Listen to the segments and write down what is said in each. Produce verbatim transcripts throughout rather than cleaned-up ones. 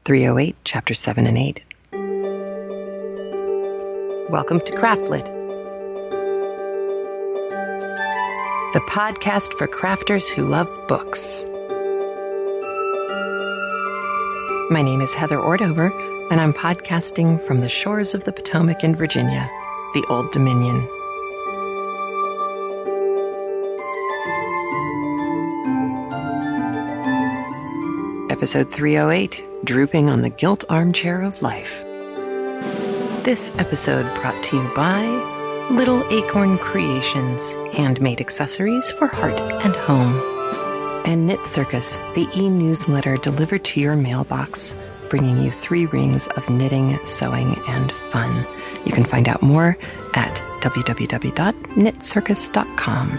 three oh eight, Chapter seven and eight. Welcome to Craftlit, the podcast for crafters who love books. My name is Heather Ordover, and I'm podcasting from the shores of the Potomac in Virginia, the Old Dominion. Episode three oh eight, Drooping on the Gilt Armchair of Life. This episode brought to you by Little Acorn Creations, handmade accessories for heart and home. And Knit Circus, the e-newsletter delivered to your mailbox, bringing you three rings of knitting, sewing, and fun. You can find out more at w w w dot knit circus dot com.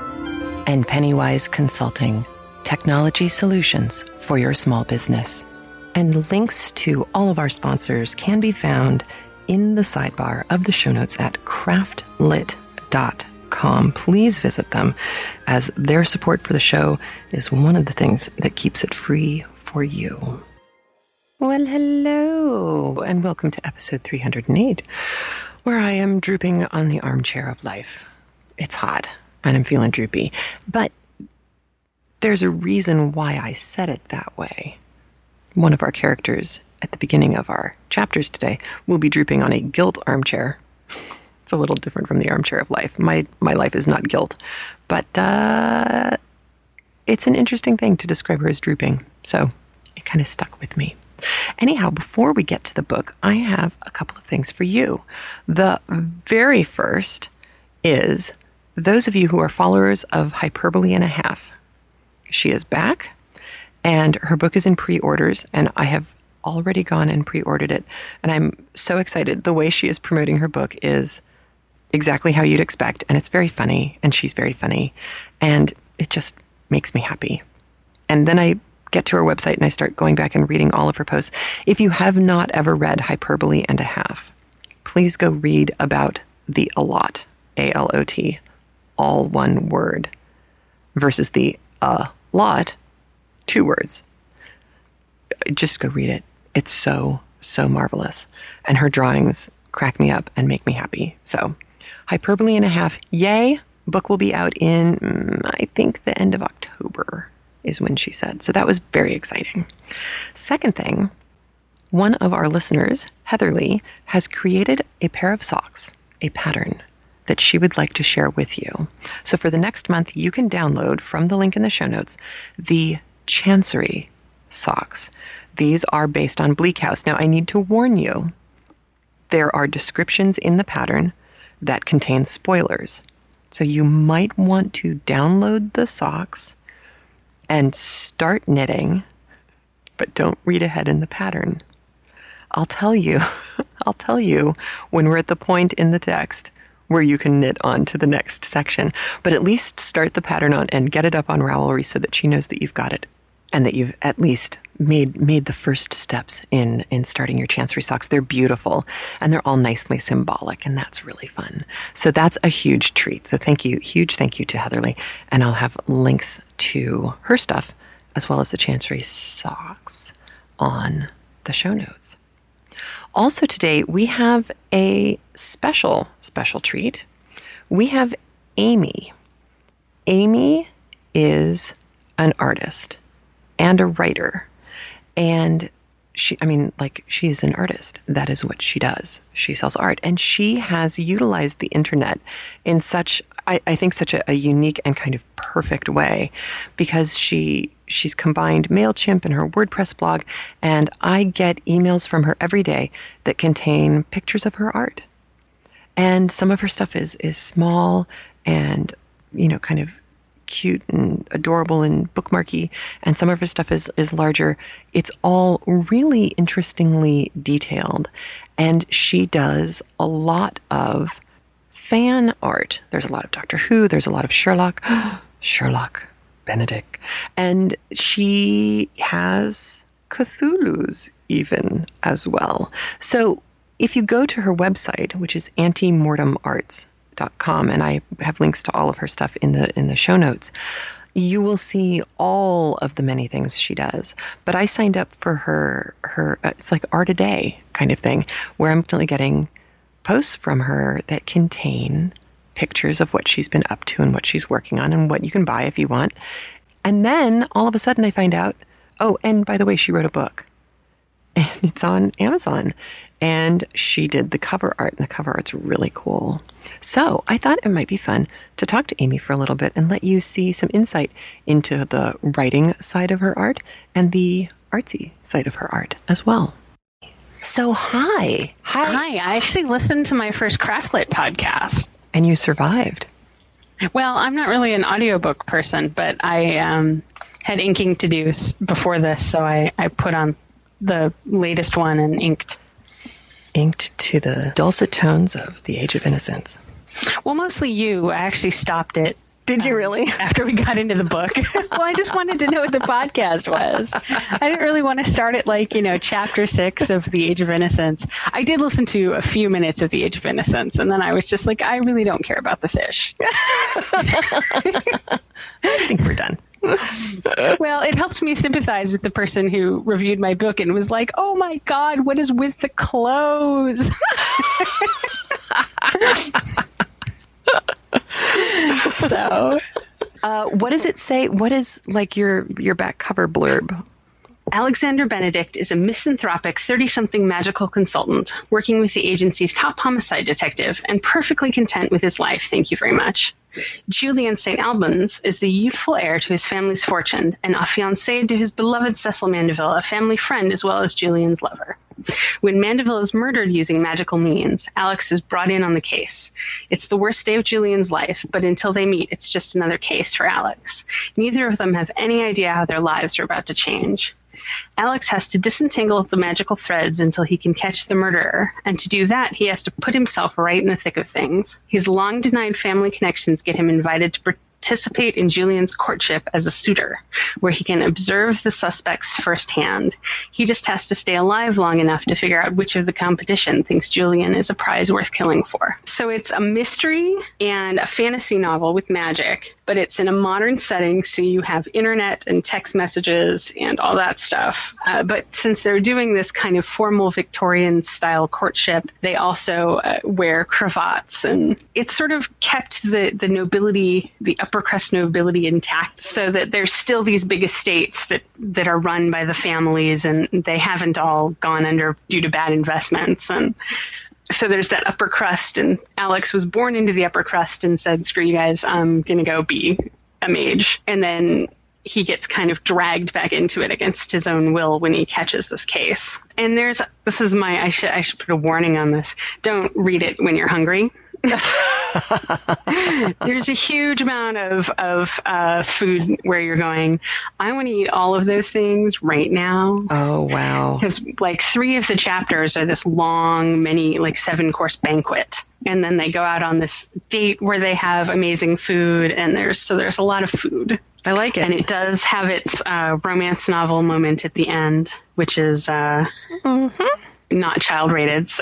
And Pennywise Consulting, technology solutions for your small business. And links to all of our sponsors can be found in the sidebar of the show notes at craftlit dot com. Please visit them, as their support for the show is one of the things that keeps it free for you. Well, hello, and welcome to episode three oh eight, where I am drooping on the armchair of life. It's hot, and I'm feeling droopy, but there's a reason why I said it that way. One of our characters at the beginning of our chapters today will be drooping on a gilt armchair. It's a little different from the armchair of life. My my life is not gilt, but uh, it's an interesting thing to describe her as drooping, so it kind of stuck with me. Anyhow, before we get to the book, I have a couple of things for you. The very first is those of you who are followers of Hyperbole and a Half. She is back, and her book is in pre-orders, and I have already gone and pre-ordered it, and I'm so excited. The way she is promoting her book is exactly how you'd expect, and it's very funny, and she's very funny, and it just makes me happy. And then I get to her website, and I start going back and reading all of her posts. If you have not ever read Hyperbole and a Half, please go read about the Allot, A L O T, all one word, versus the a lot, two words. Just go read it. It's so, so marvelous. And her drawings crack me up and make me happy. So, Hyperbole and a Half, yay. Book will be out in, I think, the end of October is when she said. So that was very exciting. Second thing, one of our listeners, Heather Lee, has created a pair of socks, a pattern that she would like to share with you. So for the next month, you can download from the link in the show notes the Chancery socks. These are based on Bleak House. Now, I need to warn you, there are descriptions in the pattern that contain spoilers. So you might want to download the socks and start knitting, but don't read ahead in the pattern. I'll tell you, I'll tell you when we're at the point in the text where you can knit on to the next section. But at least start the pattern on and get it up on Ravelry so that she knows that you've got it and that you've at least made made the first steps in, in starting your Chancery socks. They're beautiful, and they're all nicely symbolic, and that's really fun. So that's a huge treat. So thank you, huge thank you to Heatherly, and I'll have links to her stuff as well as the Chancery socks on the show notes. Also today, we have a special, special treat. We have Amy. Amy is an artist and a writer. And she, I mean, like, she is an artist. That is what she does. She sells art. And she has utilized the internet in such, I, I think, such a, a unique and kind of perfect way, because she she's combined MailChimp and her WordPress blog, and I get emails from her every day that contain pictures of her art. And some of her stuff is is small and, you know, kind of cute and adorable and bookmarky, and some of her stuff is is larger. It's all really interestingly detailed, and she does a lot of fan art. There's a lot of Doctor Who, there's a lot of Sherlock, Sherlock Benedict, and she has Cthulhu's even as well. So if you go to her website, which is anti mortem arts dot com, and I have links to all of her stuff in the in the show notes, you will see all of the many things she does. But I signed up for her, her uh, it's like art a day kind of thing, where I'm definitely getting posts from her that contain pictures of what she's been up to and what she's working on and what you can buy if you want. And then all of a sudden I find out, oh, and by the way, she wrote a book. And it's on Amazon. And she did the cover art, and the cover art's really cool. So I thought it might be fun to talk to Amy for a little bit and let you see some insight into the writing side of her art and the artsy side of her art as well. So hi. Hi. Hi. I actually listened to my first Craftlit podcast. And you survived. Well, I'm not really an audiobook person, but I um, had inking to do before this, so I, I put on the latest one and inked. Inked to the dulcet tones of The Age of Innocence. Well, mostly you. I actually stopped it. Did you really? Um, after we got into the book. Well, I just wanted to know what the podcast was. I didn't really want to start at like, you know, chapter six of The Age of Innocence. I did listen to a few minutes of The Age of Innocence, and then I was just like, I really don't care about the fish. I think we're done. Well, it helps me sympathize with the person who reviewed my book and was like, oh my God, what is with the clothes? So, uh, what does it say? What is like your, your back cover blurb? Alexander Benedict is a misanthropic thirty-something magical consultant working with the agency's top homicide detective and perfectly content with his life, thank you very much. Julian Saint Albans is the youthful heir to his family's fortune and affianced to his beloved Cecil Mandeville, a family friend as well as Julian's lover. When Mandeville is murdered using magical means, Alex is brought in on the case. It's the worst day of Julian's life, but until they meet, it's just another case for Alex. Neither of them have any idea how their lives are about to change. Alex has to disentangle the magical threads until he can catch the murderer, and to do that, he has to put himself right in the thick of things. His long-denied family connections get him invited to participate in Julian's courtship as a suitor, where he can observe the suspects firsthand. He just has to stay alive long enough to figure out which of the competition thinks Julian is a prize worth killing for. So it's a mystery and a fantasy novel with magic, but it's in a modern setting, so you have internet and text messages and all that stuff. Uh, but since they're doing this kind of formal Victorian-style courtship, they also uh, wear cravats, and it's sort of kept the, the nobility, the upper crust nobility intact, so that there's still these big estates that, that are run by the families, and they haven't all gone under due to bad investments. And so there's that upper crust, and Alex was born into the upper crust and said, screw you guys, I'm going to go be a mage. And then he gets kind of dragged back into it against his own will when he catches this case. And there's, this is my, I should, I should put a warning on this. Don't read it when you're hungry. There's a huge amount of, of uh, food where you're going, I want to eat all of those things right now. Oh, wow. Because like three of the chapters are this long, many, like seven course banquet. And then they go out on this date where they have amazing food. And there's, so there's a lot of food. I like it. And it does have its uh, romance novel moment at the end, which is uh, mm-hmm. not child rated, so.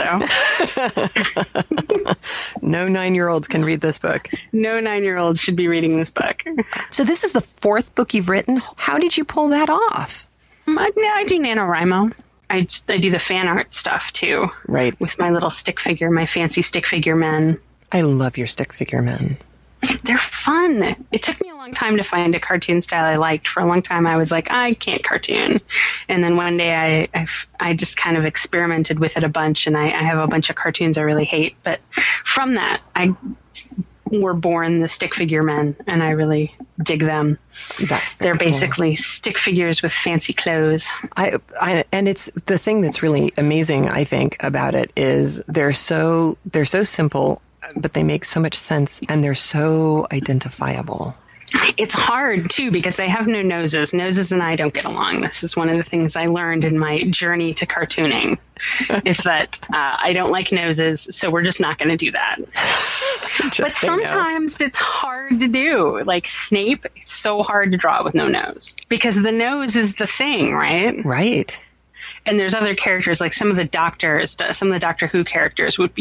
No nine-year-olds can read this book. No nine-year-olds should be reading this book. So this is the fourth book you've written. How did you pull that off? I, I do NaNoWriMo. I, I do the fan art stuff, too. Right. With my little stick figure, my fancy stick figure men. I love your stick figure men. They're fun. It took me a long time to find a cartoon style I liked. For a long time, I was like, I can't cartoon. And then one day, I, I, I just kind of experimented with it a bunch, and I, I have a bunch of cartoons I really hate. But from that, I were born the stick figure men, and I really dig them. That's They're cool. basically stick figures with fancy clothes. I, I and it's the thing that's really amazing, I think, about it is they're so they're so simple, but they make so much sense, and they're so identifiable. It's hard, too, because they have no noses. Noses and I don't get along. This is one of the things I learned in my journey to cartooning, is that uh, I don't like noses, so we're just not going to do that. But sometimes no. It's hard to do. Like Snape, it's so hard to draw with no nose, because the nose is the thing, right? Right. And there's other characters, like some of the doctors, some of the Doctor Who characters would be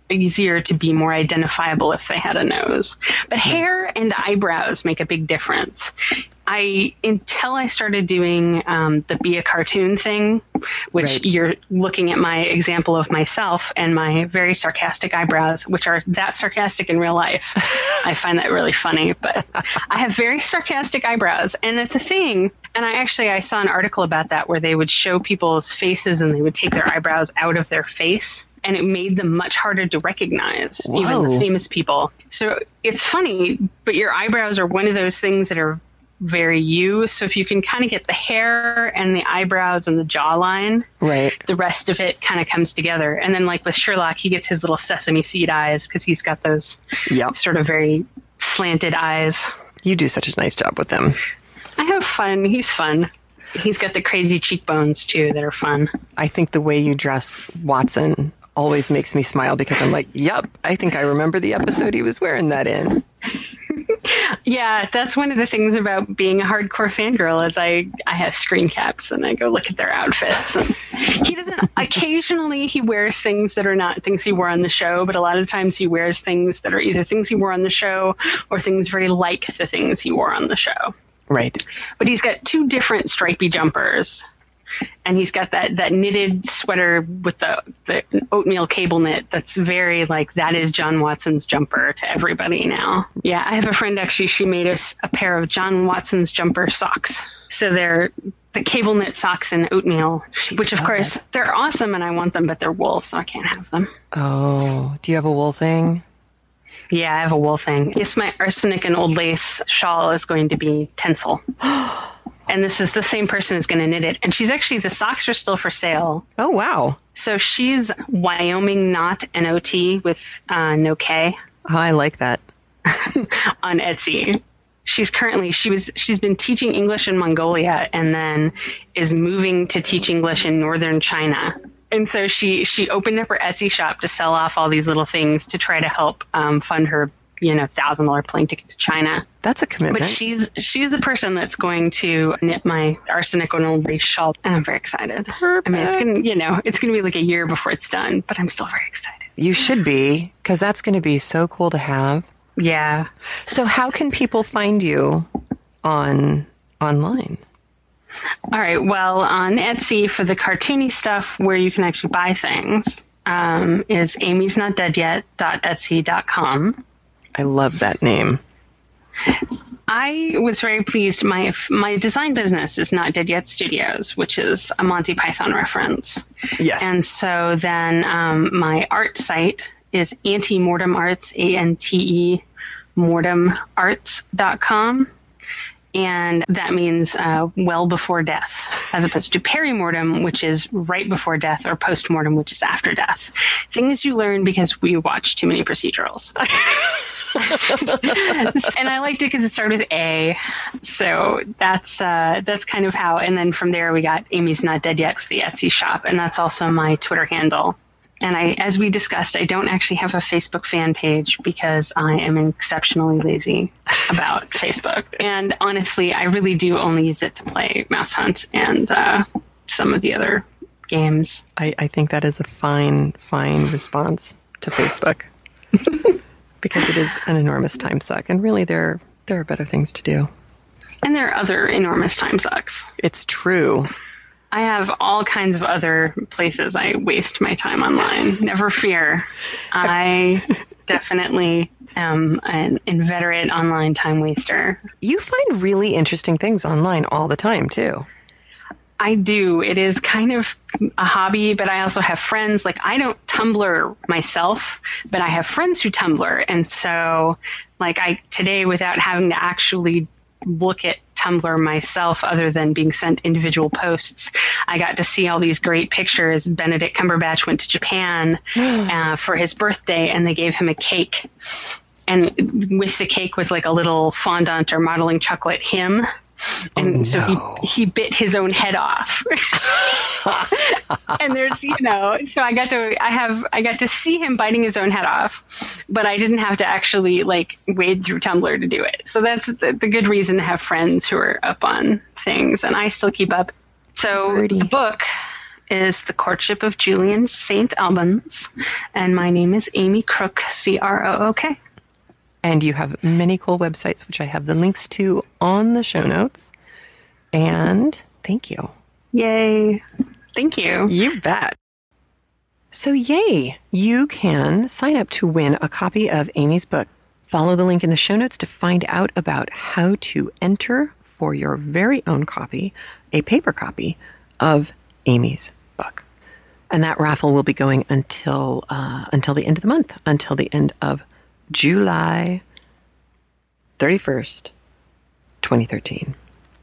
easier to be more identifiable if they had a nose. But hair and eyebrows make a big difference. I until I started doing um, the be a cartoon thing, which right. you're looking at my example of myself and my very sarcastic eyebrows, which are that sarcastic in real life. I find that really funny, but I have very sarcastic eyebrows, and it's a thing. And I actually I saw an article about that where they would show people's faces and they would take their eyebrows out of their face, and it made them much harder to recognize, Whoa. even the famous people. So it's funny, but your eyebrows are one of those things that are very you. So if you can kind of get the hair and the eyebrows and the jawline, right, the rest of it kind of comes together. And then like with Sherlock, he gets his little sesame seed eyes because he's got those yep. sort of very slanted eyes. You do such a nice job with them. I have fun. He's fun. He's got the crazy cheekbones too that are fun. I think the way you dress Watson always makes me smile because I'm like, yep, I think I remember the episode he was wearing that in. Yeah, that's one of the things about being a hardcore fangirl is I, I have screen caps and I go look at their outfits. And he doesn't, occasionally he wears things that are not things he wore on the show, but a lot of times he wears things that are either things he wore on the show or things very like the things he wore on the show. Right. But he's got two different stripy jumpers. And he's got that, that knitted sweater with the, the oatmeal cable knit that's very like, that is John Watson's jumper to everybody now. Yeah, I have a friend actually, she made us a pair of John Watson's jumper socks. So they're the cable knit socks in oatmeal, She's which of course, it. they're awesome and I want them, but they're wool, so I can't have them. Oh, do you have a wool thing? Yeah, I have a wool thing. Yes, my arsenic and old lace shawl is going to be Tencel. And this is the same person who's going to knit it. And she's actually, the socks are still for sale. Oh, wow. So she's Wyoming Knot, N O T with uh, no K. Oh, I like that. On Etsy. She's currently, she was, she's been teaching English in Mongolia and then is moving to teach English in northern China. And so she, she opened up her Etsy shop to sell off all these little things to try to help um, fund her, you know, one thousand dollars plane ticket to China. That's a commitment. But she's she's the person that's going to knit my arsenic and old lace shawl. And I'm very excited. Perfect. I mean, it's going to, you know, it's going to be like a year before it's done, but I'm still very excited. You should be, because that's going to be so cool to have. Yeah. So how can people find you on online? All right. Well, on Etsy for the cartoony stuff where you can actually buy things um, is amy's not dead yet dot etsy dot com. I love that name. I was very pleased. My my design business is Not Dead Yet Studios, which is a Monty Python reference. Yes. And so then um, my art site is Ante Mortem Arts, A N T E mortem arts dot com. And that means uh, well before death, as opposed to perimortem, which is right before death, or postmortem, which is after death. Things you learn because we watch too many procedurals. And I liked it because it started with A. So that's uh, that's kind of how. And then from there, we got Amy's Not Dead Yet for the Etsy shop. And that's also my Twitter handle. And I, as we discussed, I don't actually have a Facebook fan page because I am exceptionally lazy about Facebook. And honestly, I really do only use it to play Mouse Hunt and uh, some of the other games. I, I think that is a fine, fine response to Facebook because it is an enormous time suck. And really, there, there are better things to do. And there are other enormous time sucks. It's true. I have all kinds of other places I waste my time online. Never fear. I definitely am an inveterate online time waster. You find really interesting things online all the time, too. I do. It is kind of a hobby, but I also have friends. Like, I don't Tumblr myself, but I have friends who Tumblr. And so, like, I today, without having to actually look at Tumblr myself, other than being sent individual posts, I got to see all these great pictures. Benedict Cumberbatch went to Japan uh, for his birthday, and they gave him a cake. And with the cake was like a little fondant or modeling chocolate him. And oh, so no. he he bit his own head off. And there's, you know, so I got to I have I got to see him biting his own head off, but I didn't have to actually like wade through Tumblr to do it. So that's the, the good reason to have friends who are up on things, and I still keep up. So Birdie. The book is The Courtship of Julian Saint Albans, and my name is Amy Crook, C R O O K. And you have many cool websites, which I have the links to on the show notes. And thank you. Yay. Thank you. You bet. So yay, you can sign up to win a copy of Amy's book. Follow the link in the show notes to find out about how to enter for your very own copy, a paper copy of Amy's book. And that raffle will be going until uh, until the end of the month, until the end of July thirty-first, twenty thirteen.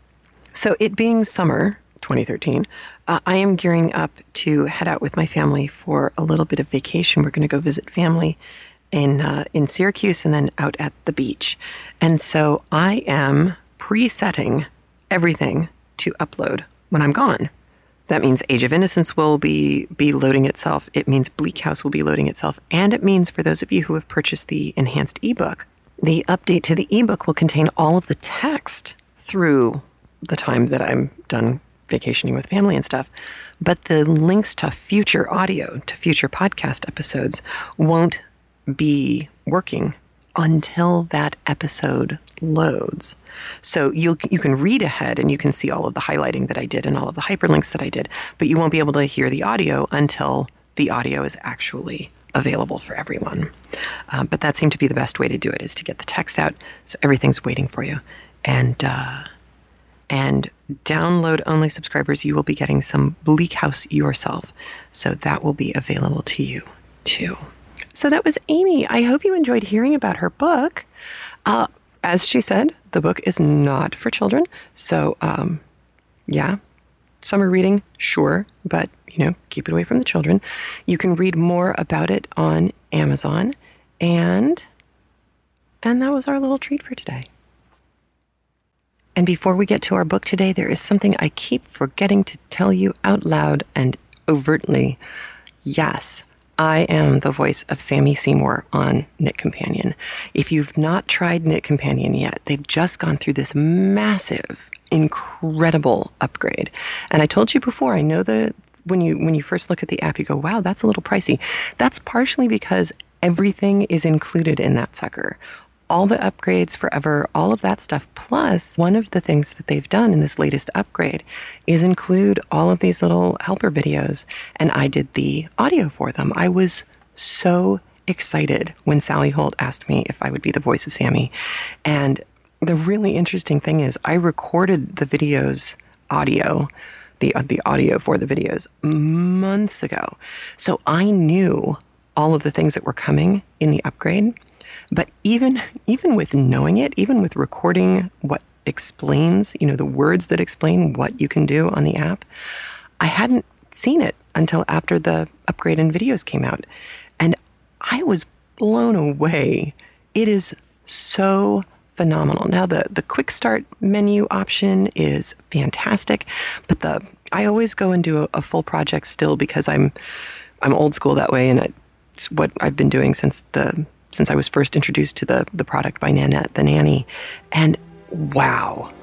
So it being summer twenty thirteen, uh, I am gearing up to head out with my family for a little bit of vacation. We're going to go visit family in uh, in Syracuse and then out at the beach. And so I am presetting everything to upload when I'm gone. That means Age of Innocence will be, be loading itself. It means Bleak House will be loading itself. And it means for those of you who have purchased the enhanced ebook, the update to the ebook will contain all of the text through the time that I'm done vacationing with family and stuff. But the links to future audio, to future podcast episodes won't be working until that episode loads. So you you can read ahead and you can see all of the highlighting that I did and all of the hyperlinks that I did, but you won't be able to hear the audio until the audio is actually available for everyone. Um, but that seemed to be the best way to do it, is to get the text out so everything's waiting for you. And uh, and download-only subscribers, you will be getting some Bleak House yourself. So that will be available to you too. So that was Amy. I hope you enjoyed hearing about her book. Uh, as she said, the book is not for children. So, um, yeah, summer reading, sure, but, you know, keep it away from the children. You can read more about it on Amazon. And, and that was our little treat for today. And before we get to our book today, there is something I keep forgetting to tell you out loud and overtly. Yes, I am the voice of Sammy Seymour on Knit Companion. If you've not tried Knit Companion yet, they've just gone through this massive, incredible upgrade. And I told you before, I know that when you when you first look at the app, you go, wow, that's a little pricey. That's partially because everything is included in that sucker. All the upgrades forever, all of that stuff. Plus, one of the things that they've done in this latest upgrade is include all of these little helper videos. And I did the audio for them. I was so excited when Sally Holt asked me if I would be the voice of Sammy. And the really interesting thing is I recorded the videos audio, the, the audio for the videos months ago. So I knew all of the things that were coming in the upgrade. But even even with knowing it, even with recording what explains, you know, the words that explain what you can do on the app, I hadn't seen it until after the upgrade and videos came out. And I was blown away. It is so phenomenal. Now, the, the quick start menu option is fantastic, but the I always go and do a, a full project still because I'm I'm old school that way, and it's what I've been doing since the since I was first introduced to the, the product by Nanette the Nanny. And wow,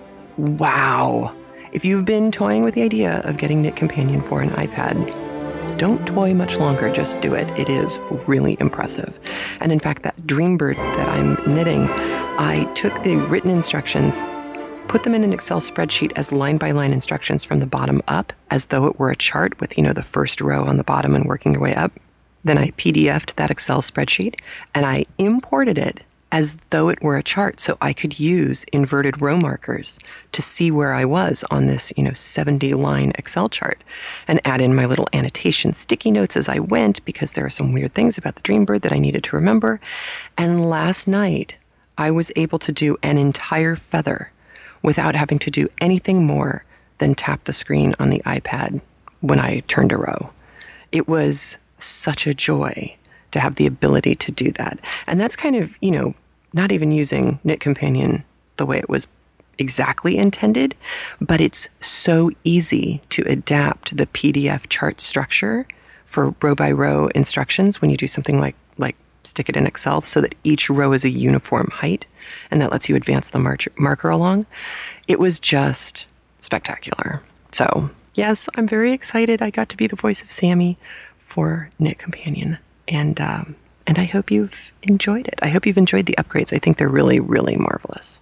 wow. If you've been toying with the idea of getting Knit Companion for an iPad, don't toy much longer, just do it. It is really impressive. And in fact, that Dreambird that I'm knitting, I took the written instructions, put them in an Excel spreadsheet as line-by-line instructions from the bottom up, as though it were a chart with, you know, the first row on the bottom and working your way up. Then I P D F'd that Excel spreadsheet and I imported it as though it were a chart so I could use inverted row markers to see where I was on this, you know, seventy line Excel chart, and add in my little annotation sticky notes as I went because there are some weird things about the Dreambird that I needed to remember. And last night I was able to do an entire feather without having to do anything more than tap the screen on the iPad when I turned a row. It was such a joy to have the ability to do that. And that's kind of, you know, not even using Knit Companion the way it was exactly intended, but it's so easy to adapt the P D F chart structure for row by row instructions when you do something like, like stick it in Excel so that each row is a uniform height, and that lets you advance the mar- marker along. It was just spectacular. So Yes, I'm very excited. I got to be the voice of Sammy for Knit Companion. And, um, and I hope you've enjoyed it. I hope you've enjoyed the upgrades. I think they're really, really marvelous.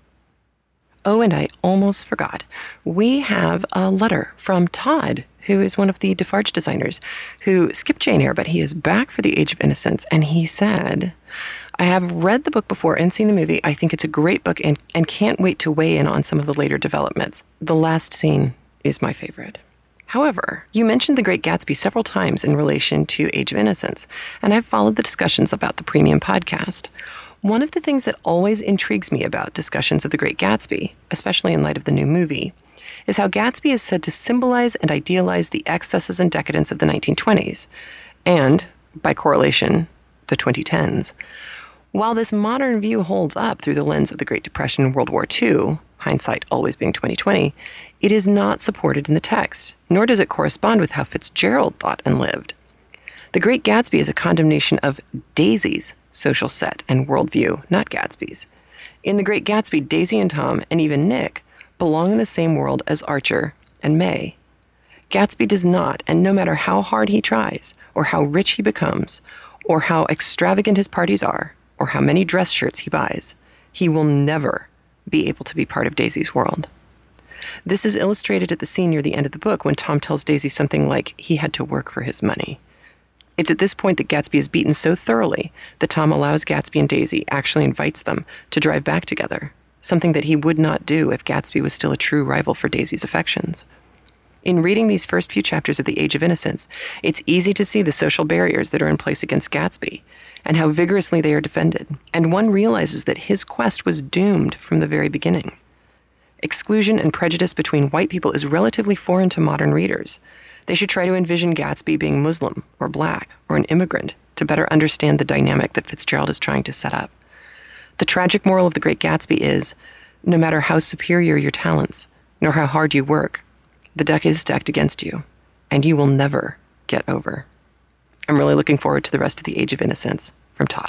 Oh, and I almost forgot. We have a letter from Todd, who is one of the Defarge designers, who skipped Jane Eyre, but he is back for The Age of Innocence. And he said, I have read the book before and seen the movie. I think it's a great book and, and can't wait to weigh in on some of the later developments. The last scene is my favorite. However, you mentioned The Great Gatsby several times in relation to Age of Innocence, and I've followed the discussions about the premium podcast. One of the things that always intrigues me about discussions of The Great Gatsby, especially in light of the new movie, is how Gatsby is said to symbolize and idealize the excesses and decadence of the nineteen twenties, and, by correlation, the twenty tens. While this modern view holds up through the lens of the Great Depression and World War Two, hindsight always being twenty twenty, it is not supported in the text, nor does it correspond with how Fitzgerald thought and lived. The Great Gatsby is a condemnation of Daisy's social set and worldview, not Gatsby's. In The Great Gatsby, Daisy and Tom, and even Nick, belong in the same world as Archer and May. Gatsby does not, and no matter how hard he tries, or how rich he becomes, or how extravagant his parties are, or how many dress shirts he buys, he will never be able to be part of Daisy's world. This is illustrated at the scene near the end of the book when Tom tells Daisy something like he had to work for his money. It's at this point that Gatsby is beaten so thoroughly that Tom allows Gatsby and Daisy, actually invites them, to drive back together, something that he would not do if Gatsby was still a true rival for Daisy's affections. In reading these first few chapters of The Age of Innocence, it's easy to see the social barriers that are in place against Gatsby, and how vigorously they are defended, and one realizes that his quest was doomed from the very beginning. Exclusion and prejudice between white people is relatively foreign to modern readers. They should try to envision Gatsby being Muslim or black or an immigrant to better understand the dynamic that Fitzgerald is trying to set up. The tragic moral of The Great Gatsby is, no matter how superior your talents, nor how hard you work, the deck is stacked against you, and you will never get over. I'm really looking forward to the rest of The Age of Innocence from Todd.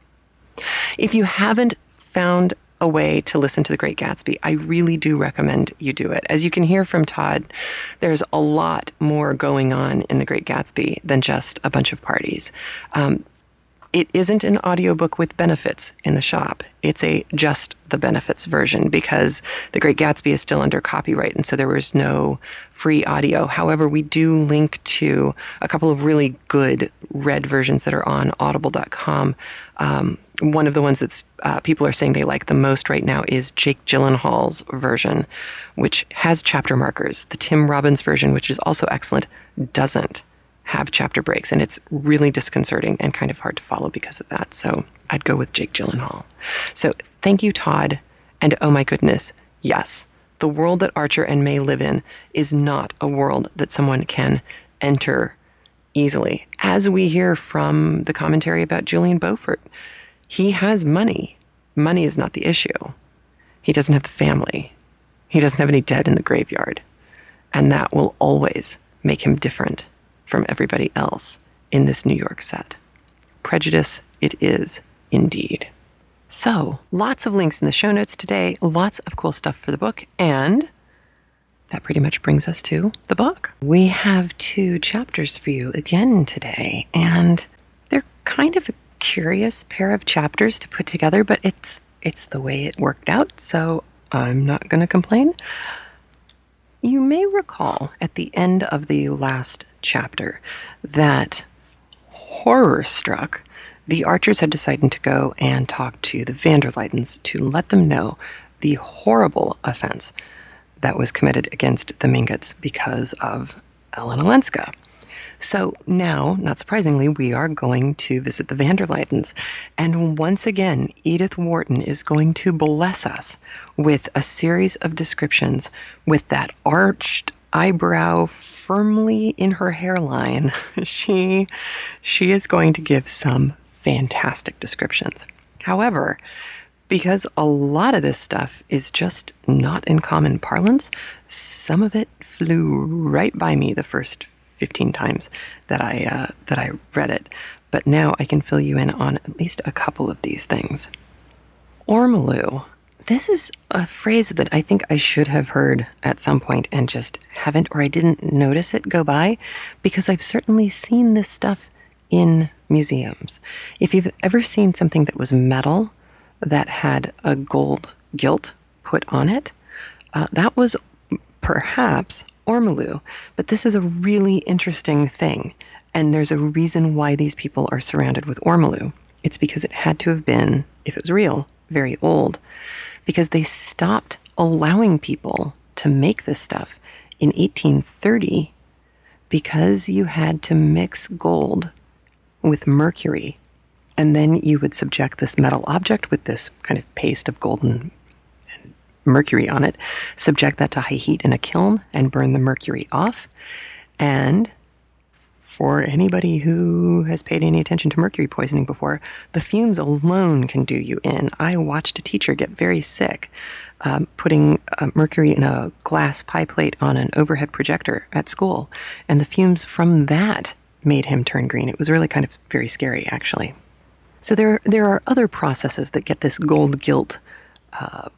If you haven't found a way to listen to The Great Gatsby, I really do recommend you do it. As you can hear from Todd, there's a lot more going on in The Great Gatsby than just a bunch of parties. Um, it isn't an audiobook with benefits in the shop. It's a just the benefits version because The Great Gatsby is still under copyright, and so there was no free audio. However, we do link to a couple of really good read versions that are on audible dot com. Um, one of the ones that uh, people are saying they like the most right now is Jake Gyllenhaal's version, which has chapter markers. The Tim Robbins version, which is also excellent, doesn't have chapter breaks, and it's really disconcerting and kind of hard to follow because of that. So I'd go with Jake Gyllenhaal. So thank you, Todd. And oh my goodness, yes, the world that Archer and May live in is not a world that someone can enter easily. As we hear from the commentary about Julian Beaufort, he has money. Money is not the issue. He doesn't have the family. He doesn't have any dead in the graveyard. And that will always make him different from everybody else in this New York set. Prejudice it is indeed. So, lots of links in the show notes today, lots of cool stuff for the book, and that pretty much brings us to the book. We have two chapters for you again today, and they're kind of a curious pair of chapters to put together, but it's it's the way it worked out, so I'm not going to complain. You may recall at the end of the last chapter that, horror-struck, the Archers had decided to go and talk to the van der Luydens to let them know the horrible offense that was committed against the Mingotts because of Ellen Olenska. So now, not surprisingly, we are going to visit the van der Luydens, and once again, Edith Wharton is going to bless us with a series of descriptions with that arched eyebrow firmly in her hairline. She, she is going to give some fantastic descriptions. However, because a lot of this stuff is just not in common parlance, some of it flew right by me the first fifteen times that I uh, that I read it. But now I can fill you in on at least a couple of these things. Ormolu this is a phrase that I think I should have heard at some point and just haven't, or I didn't notice it go by, because I've certainly seen this stuff in museums. If you've ever seen something that was metal that had a gold gilt put on it, uh, that was perhaps ormolu. But this is a really interesting thing, and there's a reason why these people are surrounded with ormolu. It's because it had to have been, if it was real, very old, because they stopped allowing people to make this stuff in eighteen thirty because you had to mix gold with mercury, and then you would subject this metal object with this kind of paste of gold and, and mercury on it, subject that to high heat in a kiln and burn the mercury off. And for anybody who has paid any attention to mercury poisoning before, the fumes alone can do you in. I watched a teacher get very sick um, putting uh, mercury in a glass pie plate on an overhead projector at school, and the fumes from that made him turn green. It was really kind of very scary, actually. So there, there are other processes that get this gold gilt uh,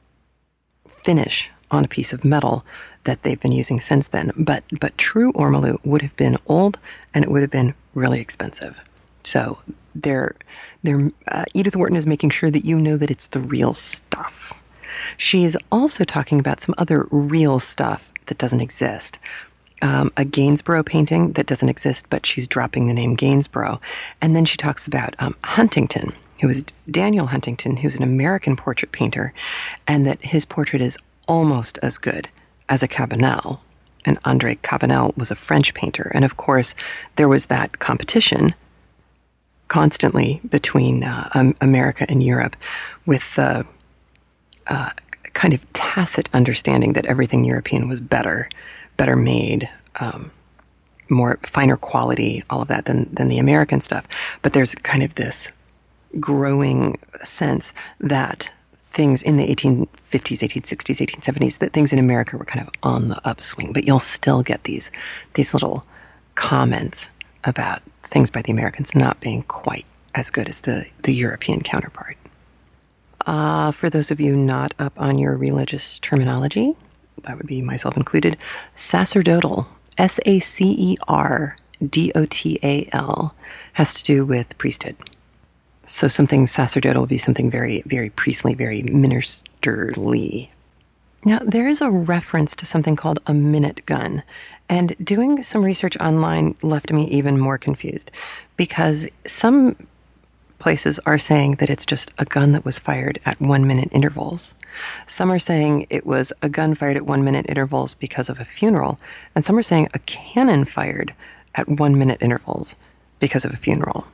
finish on a piece of metal that they've been using since then. But but true ormolu would have been old, and it would have been really expensive. So they're, they're, uh, Edith Wharton is making sure that you know that it's the real stuff. She is also talking about some other real stuff that doesn't exist. Um, a Gainsborough painting that doesn't exist, but she's dropping the name Gainsborough. And then she talks about um, Huntington, who was Daniel Huntington, who's an American portrait painter, and that his portrait is almost as good as a Cabanel. And André Cabanel was a French painter. And of course, there was that competition constantly between uh, um, America and Europe, with the uh, kind of tacit understanding that everything European was better, better made, um, more finer quality, all of that than, than the American stuff. But there's kind of this growing sense that things in the eighteen fifties, eighteen sixties, eighteen seventies, that things in America were kind of on the upswing. But you'll still get these these little comments about things by the Americans not being quite as good as the, the European counterpart. Uh, for those of you not up on your religious terminology, that would be myself included, sacerdotal, S A C E R D O T A L, has to do with priesthood. So something sacerdotal would be something very, very priestly, very ministerly. Now, there is a reference to something called a minute gun, and doing some research online left me even more confused, because some places are saying that it's just a gun that was fired at one-minute intervals. Some are saying it was a gun fired at one-minute intervals because of a funeral, and some are saying a cannon fired at one-minute intervals because of a funeral.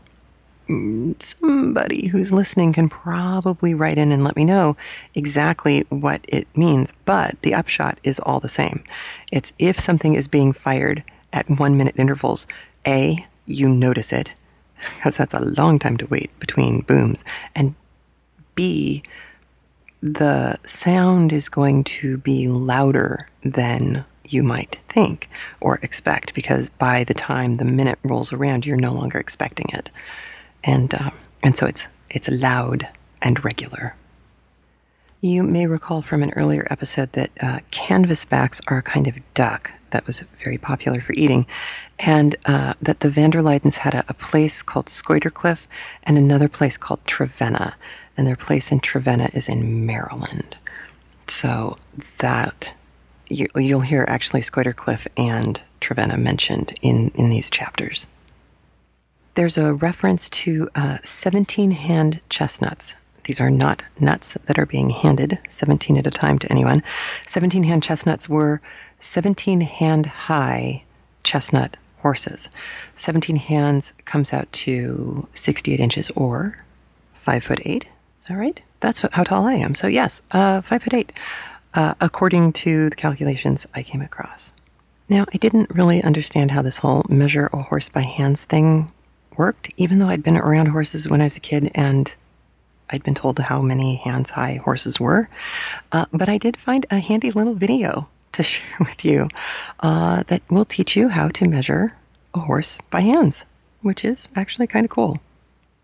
Somebody who's listening can probably write in and let me know exactly what it means, but the upshot is all the same. It's if something is being fired at one-minute intervals, A, you notice it, because that's a long time to wait between booms, and B, the sound is going to be louder than you might think or expect, because by the time the minute rolls around, you're no longer expecting it. And um, and so it's it's loud and regular. You may recall from an earlier episode that uh, canvasbacks are a kind of duck that was very popular for eating, and uh, that the van der Luydens had a, a place called Skuytercliff and another place called Trevenna, and their place in Trevenna is in Maryland. So that you, you'll hear actually Skuytercliff and Trevenna mentioned in, in these chapters. There's a reference to uh, seventeen-hand chestnuts. These are not nuts that are being handed, seventeen at a time to anyone. seventeen-hand chestnuts were seventeen-hand-high chestnut horses. seventeen hands comes out to sixty-eight inches, or five foot eight. Is that right? That's how tall I am. So yes, uh, five foot eight, uh, according to the calculations I came across. Now, I didn't really understand how this whole measure a horse by hands thing worked, even though I'd been around horses when I was a kid and I'd been told how many hands high horses were. Uh, but I did find a handy little video to share with you uh, that will teach you how to measure a horse by hands, which is actually kind of cool.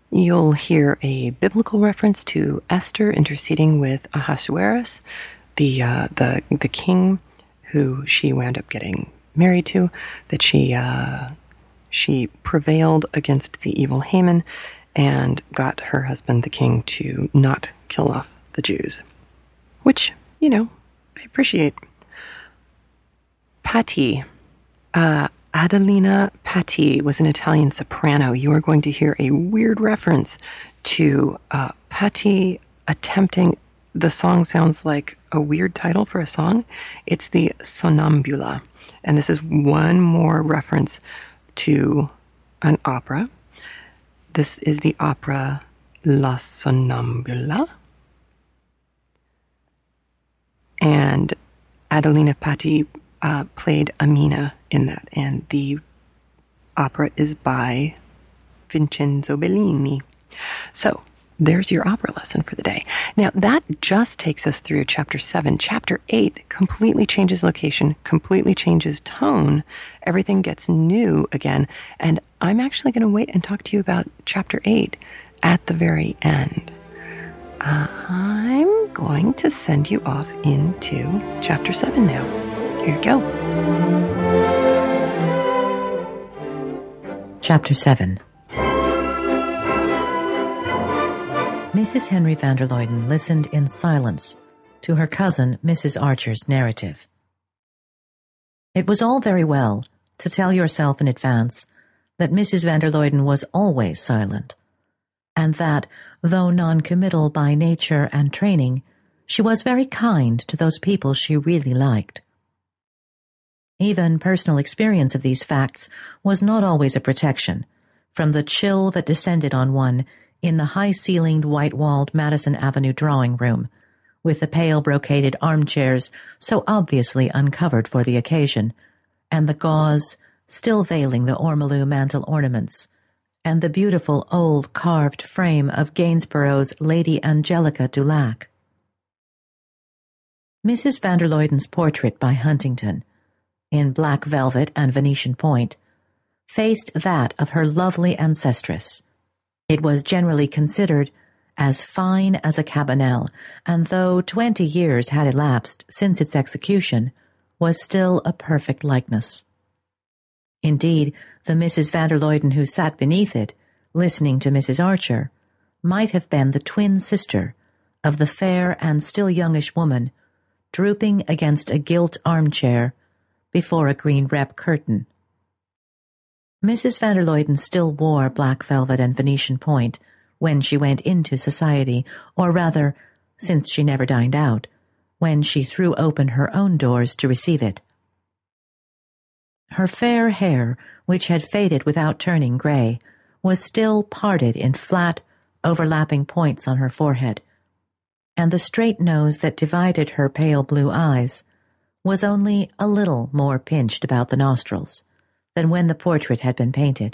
You'll hear a biblical reference to Esther interceding with Ahasuerus, the uh, the the king who she wound up getting married to, that she uh, she prevailed against the evil Haman and got her husband, the king, to not kill off the Jews, which, you know, I appreciate. Patti. Uh, Adelina Patti was an Italian soprano. You are going to hear a weird reference to uh, Patti attempting, the song sounds like a weird title for a song. It's the Sonnambula. And this is one more reference to an opera. This is the opera La Sonnambula. And Adelina Patti uh, played Amina in that, and the opera is by Vincenzo Bellini. So there's your opera lesson for the day. Now that just takes us through chapter seven. Chapter eight completely changes location, completely changes tone. Everything gets new again, and I'm actually going to wait and talk to you about chapter eight at the very end. Uh, I'm going to send you off into chapter seven now. Here you go. Chapter seven. Missus Henry van der Luyden listened in silence to her cousin Missus Archer's narrative. It was all very well to tell yourself in advance that Missus van der Luyden was always silent, and that, though non-committal by nature and training, she was very kind to those people she really liked. Even personal experience of these facts was not always a protection from the chill that descended on one in the high-ceilinged, white-walled Madison Avenue drawing room, with the pale brocaded armchairs so obviously uncovered for the occasion, and the gauze still veiling the ormolu mantel ornaments, and the beautiful old carved frame of Gainsborough's Lady Angelica Dulac. Missus van der Luyden's portrait by Huntington, in black velvet and Venetian point, faced that of her lovely ancestress. It was generally considered as fine as a cabanel, and though twenty years had elapsed since its execution, was still a perfect likeness. Indeed, the Missus van der Luyden who sat beneath it, listening to Missus Archer, might have been the twin sister of the fair and still youngish woman drooping against a gilt armchair before a green rep curtain. Missus van der Luyden still wore black velvet and Venetian point when she went into society, or rather, since she never dined out, when she threw open her own doors to receive it. Her fair hair, which had faded without turning grey, was still parted in flat, overlapping points on her forehead, and the straight nose that divided her pale blue eyes was only a little more pinched about the nostrils than when the portrait had been painted.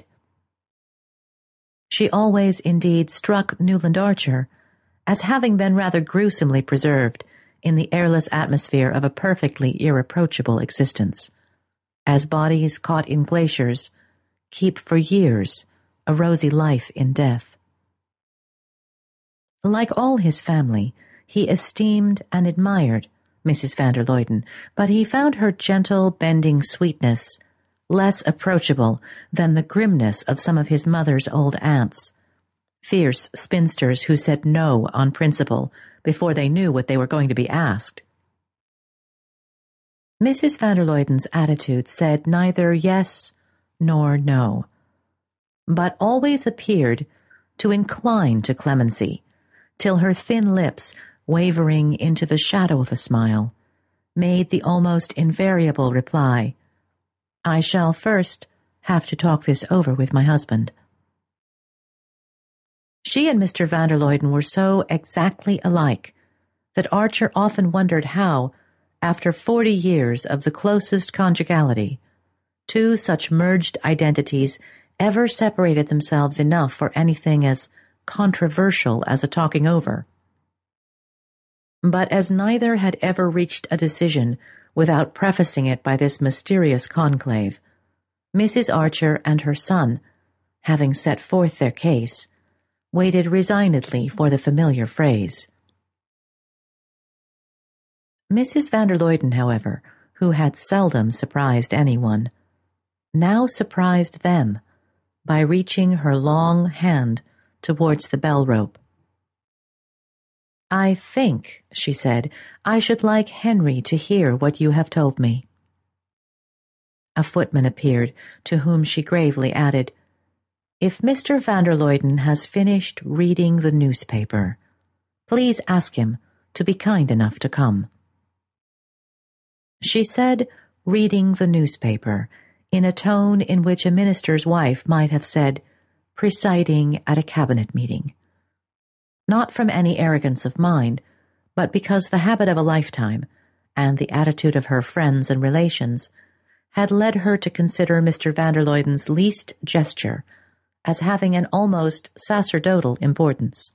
She always, indeed, struck Newland Archer as having been rather gruesomely preserved in the airless atmosphere of a perfectly irreproachable existence, as bodies caught in glaciers keep for years a rosy life in death. Like all his family, he esteemed and admired Missus van der Luyden, but he found her gentle, bending sweetness less approachable than the grimness of some of his mother's old aunts, fierce spinsters who said no on principle before they knew what they were going to be asked. Missus van der Luyden's attitude said neither yes nor no, but always appeared to incline to clemency, till her thin lips, wavering into the shadow of a smile, made the almost invariable reply, "I shall first have to talk this over with my husband." She and Mister van der Luyden were so exactly alike that Archer often wondered how, after forty years of the closest conjugality, two such merged identities ever separated themselves enough for anything as controversial as a talking over. But as neither had ever reached a decision without prefacing it by this mysterious conclave, Missus Archer and her son, having set forth their case, waited resignedly for the familiar phrase. Missus van der Luyden, however, who had seldom surprised anyone, now surprised them by reaching her long hand towards the bell rope. "I think," she said, "I should like Henry to hear what you have told me." A footman appeared, to whom she gravely added, "If Mister van der Luyden has finished reading the newspaper, please ask him to be kind enough to come." She said, "reading the newspaper," in a tone in which a minister's wife might have said, "presiding at a cabinet meeting." Not from any arrogance of mind, but because the habit of a lifetime, and the attitude of her friends and relations, had led her to consider Mister van der Luyden's least gesture as having an almost sacerdotal importance.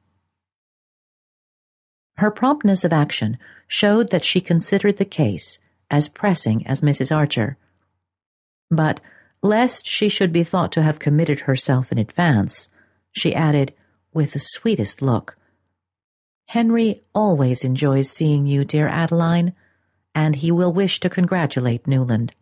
Her promptness of action showed that she considered the case as pressing as Missus Archer. But, lest she should be thought to have committed herself in advance, she added, with the sweetest look, "Henry always enjoys seeing you, dear Adeline, and he will wish to congratulate Newland."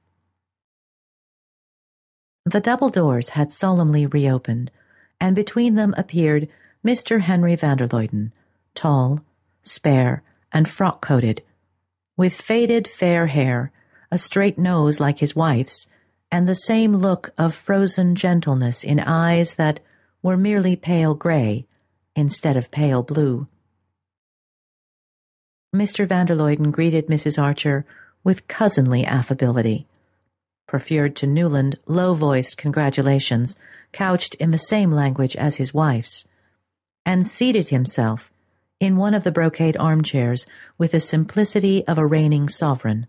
The double doors had solemnly reopened, and between them appeared Mister Henry van der Luyden, tall, spare, and frock-coated, with faded fair hair, a straight nose like his wife's, and the same look of frozen gentleness in eyes that were merely pale grey instead of pale blue. Mister van der Luyden greeted Missus Archer with cousinly affability, preferred to Newland low-voiced congratulations couched in the same language as his wife's, and seated himself in one of the brocade armchairs with the simplicity of a reigning sovereign.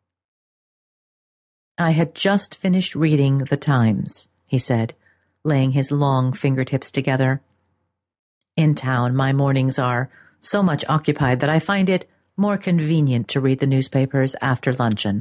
"I had just finished reading the Times," he said, laying his long fingertips together. "In town my mornings are so much occupied that I find it more convenient to read the newspapers after luncheon."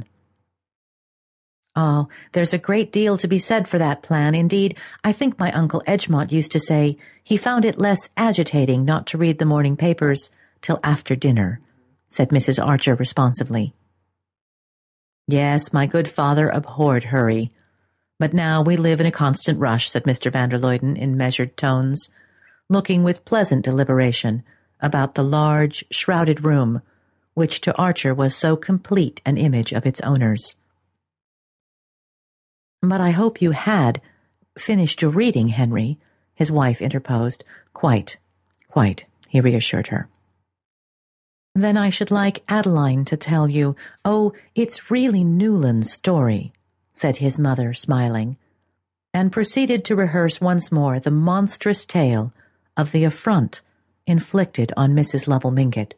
"Oh, there's a great deal to be said for that plan. Indeed, I think my Uncle Edgemont used to say he found it less agitating not to read the morning papers till after dinner," said Missus Archer responsively. "Yes, my good father abhorred hurry. But now we live in a constant rush," said Mister van der Luyden in measured tones, looking with pleasant deliberation about the large, shrouded room, which to Archer was so complete an image of its owners. "But I hope you had finished your reading, Henry," his wife interposed. "Quite, quite," he reassured her. "Then I should like Adeline to tell you, oh, it's really Newland's story," said his mother, smiling, and proceeded to rehearse once more the monstrous tale of the affront inflicted on Missus Lovell Mingott.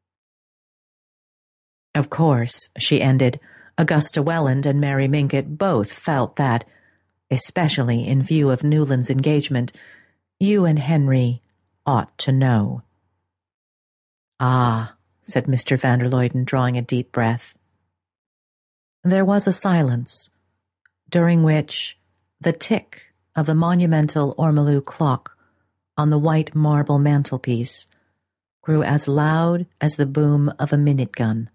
"Of course," she ended, "Augusta Welland and Mary Mingott both felt that, especially in view of Newland's engagement, you and Henry ought to know." "Ah," said Mister van der Luyden, drawing a deep breath. There was a silence, during which the tick of the monumental ormolu clock on the white marble mantelpiece grew as loud as the boom of a minute gun.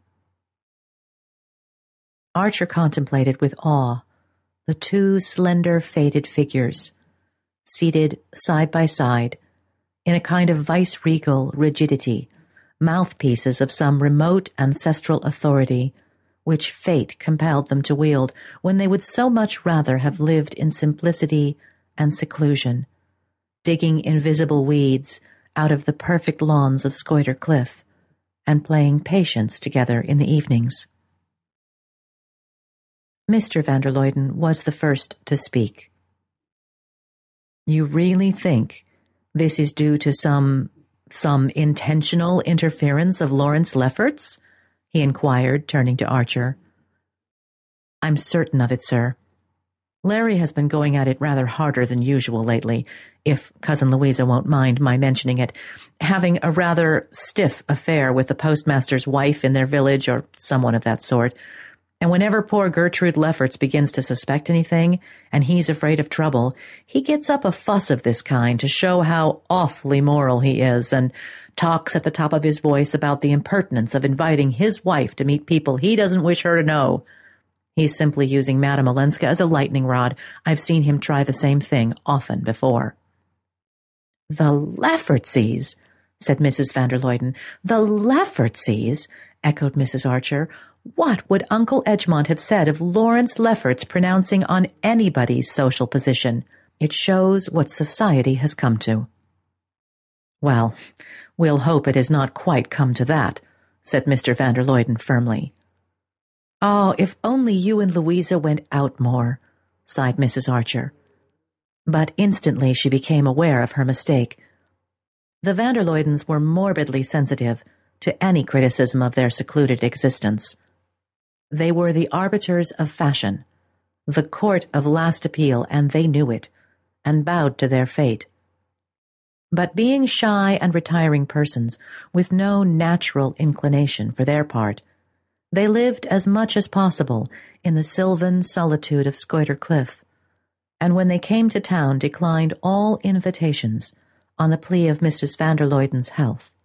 Archer contemplated with awe the two slender, faded figures, seated side by side, in a kind of vice-regal rigidity, mouthpieces of some remote ancestral authority which fate compelled them to wield when they would so much rather have lived in simplicity and seclusion, digging invisible weeds out of the perfect lawns of Scoider Cliff, and playing patience together in the evenings. Mister van der Luyden was the first to speak. "You really think this is due to some, some intentional interference of Lawrence Lefferts?" he inquired, turning to Archer. "I'm certain of it, sir. Larry has been going at it rather harder than usual lately, if Cousin Louisa won't mind my mentioning it, having a rather stiff affair with the postmaster's wife in their village, or someone of that sort. And whenever poor Gertrude Lefferts begins to suspect anything, and he's afraid of trouble, he gets up a fuss of this kind to show how awfully moral he is, and talks at the top of his voice about the impertinence of inviting his wife to meet people he doesn't wish her to know. He's simply using Madame Olenska as a lightning rod. I've seen him try the same thing often before. "The Leffertses," said Missus van der Luyden. "The Leffertses," echoed Missus Archer. "What would Uncle Edgemont have said of Lawrence Lefferts pronouncing on anybody's social position? It shows what society has come to." "Well, we'll hope it has not quite come to that," said Mister van der Luyden firmly. "Oh, if only you and Louisa went out more," sighed Missus Archer. But instantly she became aware of her mistake. The van der Luydens were morbidly sensitive to any criticism of their secluded existence. They were the arbiters of fashion, the court of last appeal, and they knew it, and bowed to their fate. But being shy and retiring persons, with no natural inclination for their part, they lived as much as possible in the sylvan solitude of Scoider Cliff, and when they came to town declined all invitations on the plea of Missus van der Luyden's health.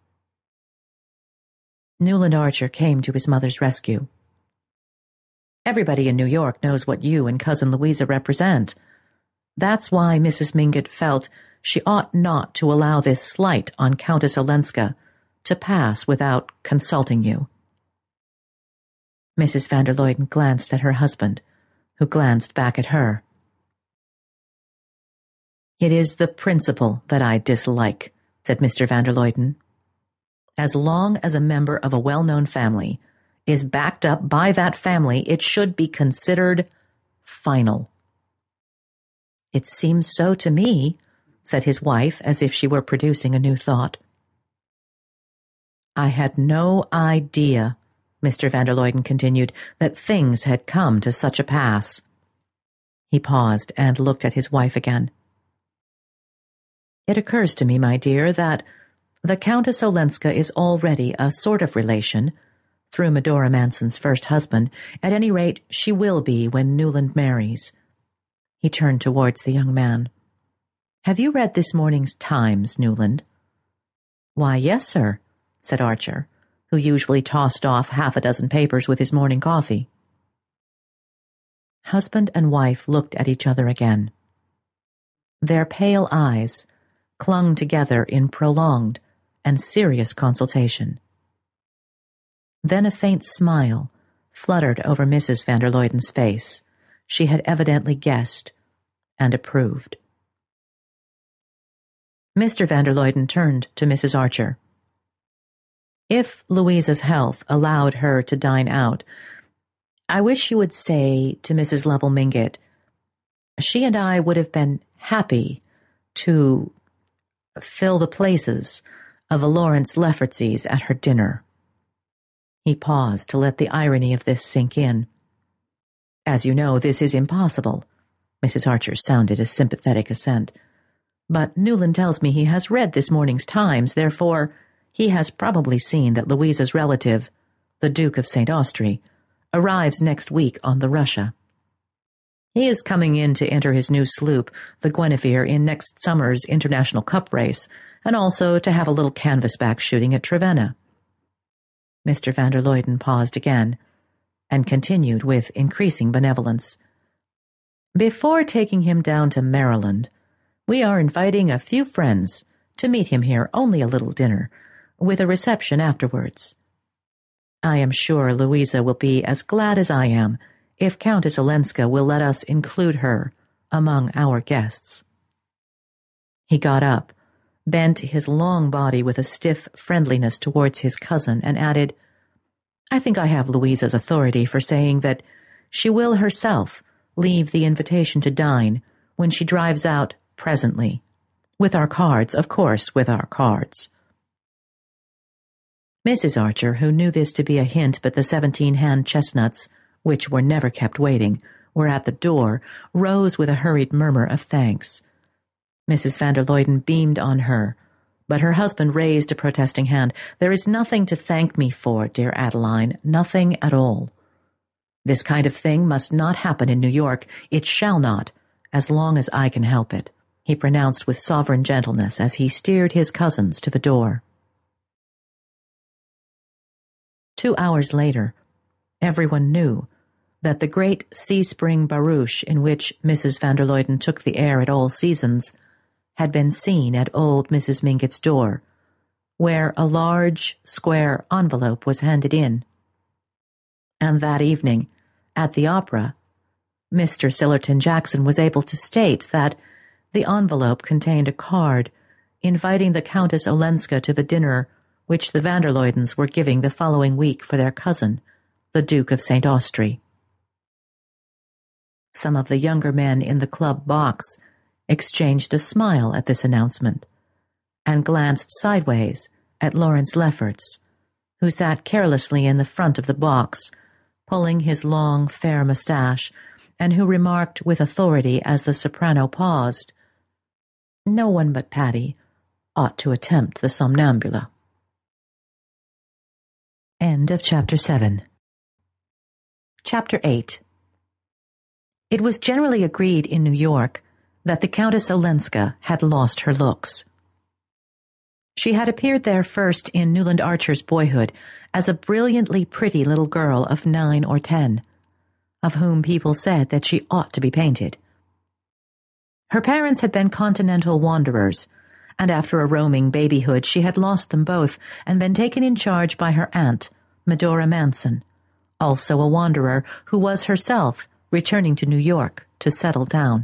Newland Archer came to his mother's rescue. "Everybody in New York knows what you and Cousin Louisa represent. That's why Missus Mingott felt she ought not to allow this slight on Countess Olenska to pass without consulting you." Missus van der Luyden glanced at her husband, who glanced back at her. "It is the principle that I dislike," said Mister van der Luyden. "As long as a member of a well-known family is backed up by that family, it should be considered final." "It seems so to me," said his wife, as if she were producing a new thought. "I had no idea," Mister van der Luyden continued, "that things had come to such a pass." He paused and looked at his wife again. "It occurs to me, my dear, that the Countess Olenska is already a sort of relation, through Medora Manson's first husband. At any rate, she will be when Newland marries." He turned towards the young man. "Have you read this morning's Times, Newland?" "Why, yes, sir," said Archer, who usually tossed off half a dozen papers with his morning coffee. Husband and wife looked at each other again. Their pale eyes clung together in prolonged and serious consultation. Then a faint smile fluttered over Missus van der Luyden's face. She had evidently guessed and approved. Mister van der Luyden turned to Missus Archer. "If Louisa's health allowed her to dine out, I wish you would say to Missus Lovell Mingott, she and I would have been happy to fill the places of the Lawrence Leffertses at her dinner." He paused to let the irony of this sink in. "As you know, this is impossible." Missus Archer sounded a sympathetic assent. "But Newland tells me he has read this morning's Times, therefore he has probably seen that Louisa's relative, the Duke of Saint Austrey, arrives next week on the Russia. He is coming in to enter his new sloop, the Guinevere, in next summer's International Cup race, and also to have a little canvasback shooting at Trevenna." Mister van der Luyden paused again, and continued with increasing benevolence. "Before taking him down to Maryland, we are inviting a few friends to meet him here, only a little dinner, with a reception afterwards. I am sure Louisa will be as glad as I am if Countess Olenska will let us include her among our guests." He got up, bent his long body with a stiff friendliness towards his cousin, and added, "I think I have Louisa's authority for saying that she will herself leave the invitation to dine when she drives out presently. With our cards, of course, with our cards." Missus Archer, who knew this to be a hint, but the seventeen-hand chestnuts, which were never kept waiting, were at the door, rose with a hurried murmur of thanks. Missus van der Luyden beamed on her, but her husband raised a protesting hand. "There is nothing to thank me for, dear Adeline, nothing at all. This kind of thing must not happen in New York. It shall not, as long as I can help it, he pronounced with sovereign gentleness as he steered his cousins to the door. Two hours later, everyone knew that the great sea-spring barouche in which Missus van der Luyden took the air at all seasons had been seen at old Missus Mingott's door, where a large, square envelope was handed in. And that evening, at the opera, Mister Sillerton Jackson was able to state that the envelope contained a card inviting the Countess Olenska to the dinner which the van der Luydens were giving the following week for their cousin, the Duke of Saint Austrey. Some of the younger men in the club box exchanged a smile at this announcement and glanced sideways at Lawrence Lefferts, who sat carelessly in the front of the box, pulling his long, fair moustache, and who remarked with authority as the soprano paused, "No one but Patty ought to attempt the somnambula." End of Chapter seven. Chapter eight. It was generally agreed in New York that the Countess Olenska had lost her looks. She had appeared there first in Newland Archer's boyhood as a brilliantly pretty little girl of nine or ten, of whom people said that she ought to be painted. Her parents had been continental wanderers, and after a roaming babyhood she had lost them both and been taken in charge by her aunt, Medora Manson, also a wanderer who was herself returning to New York to settle down.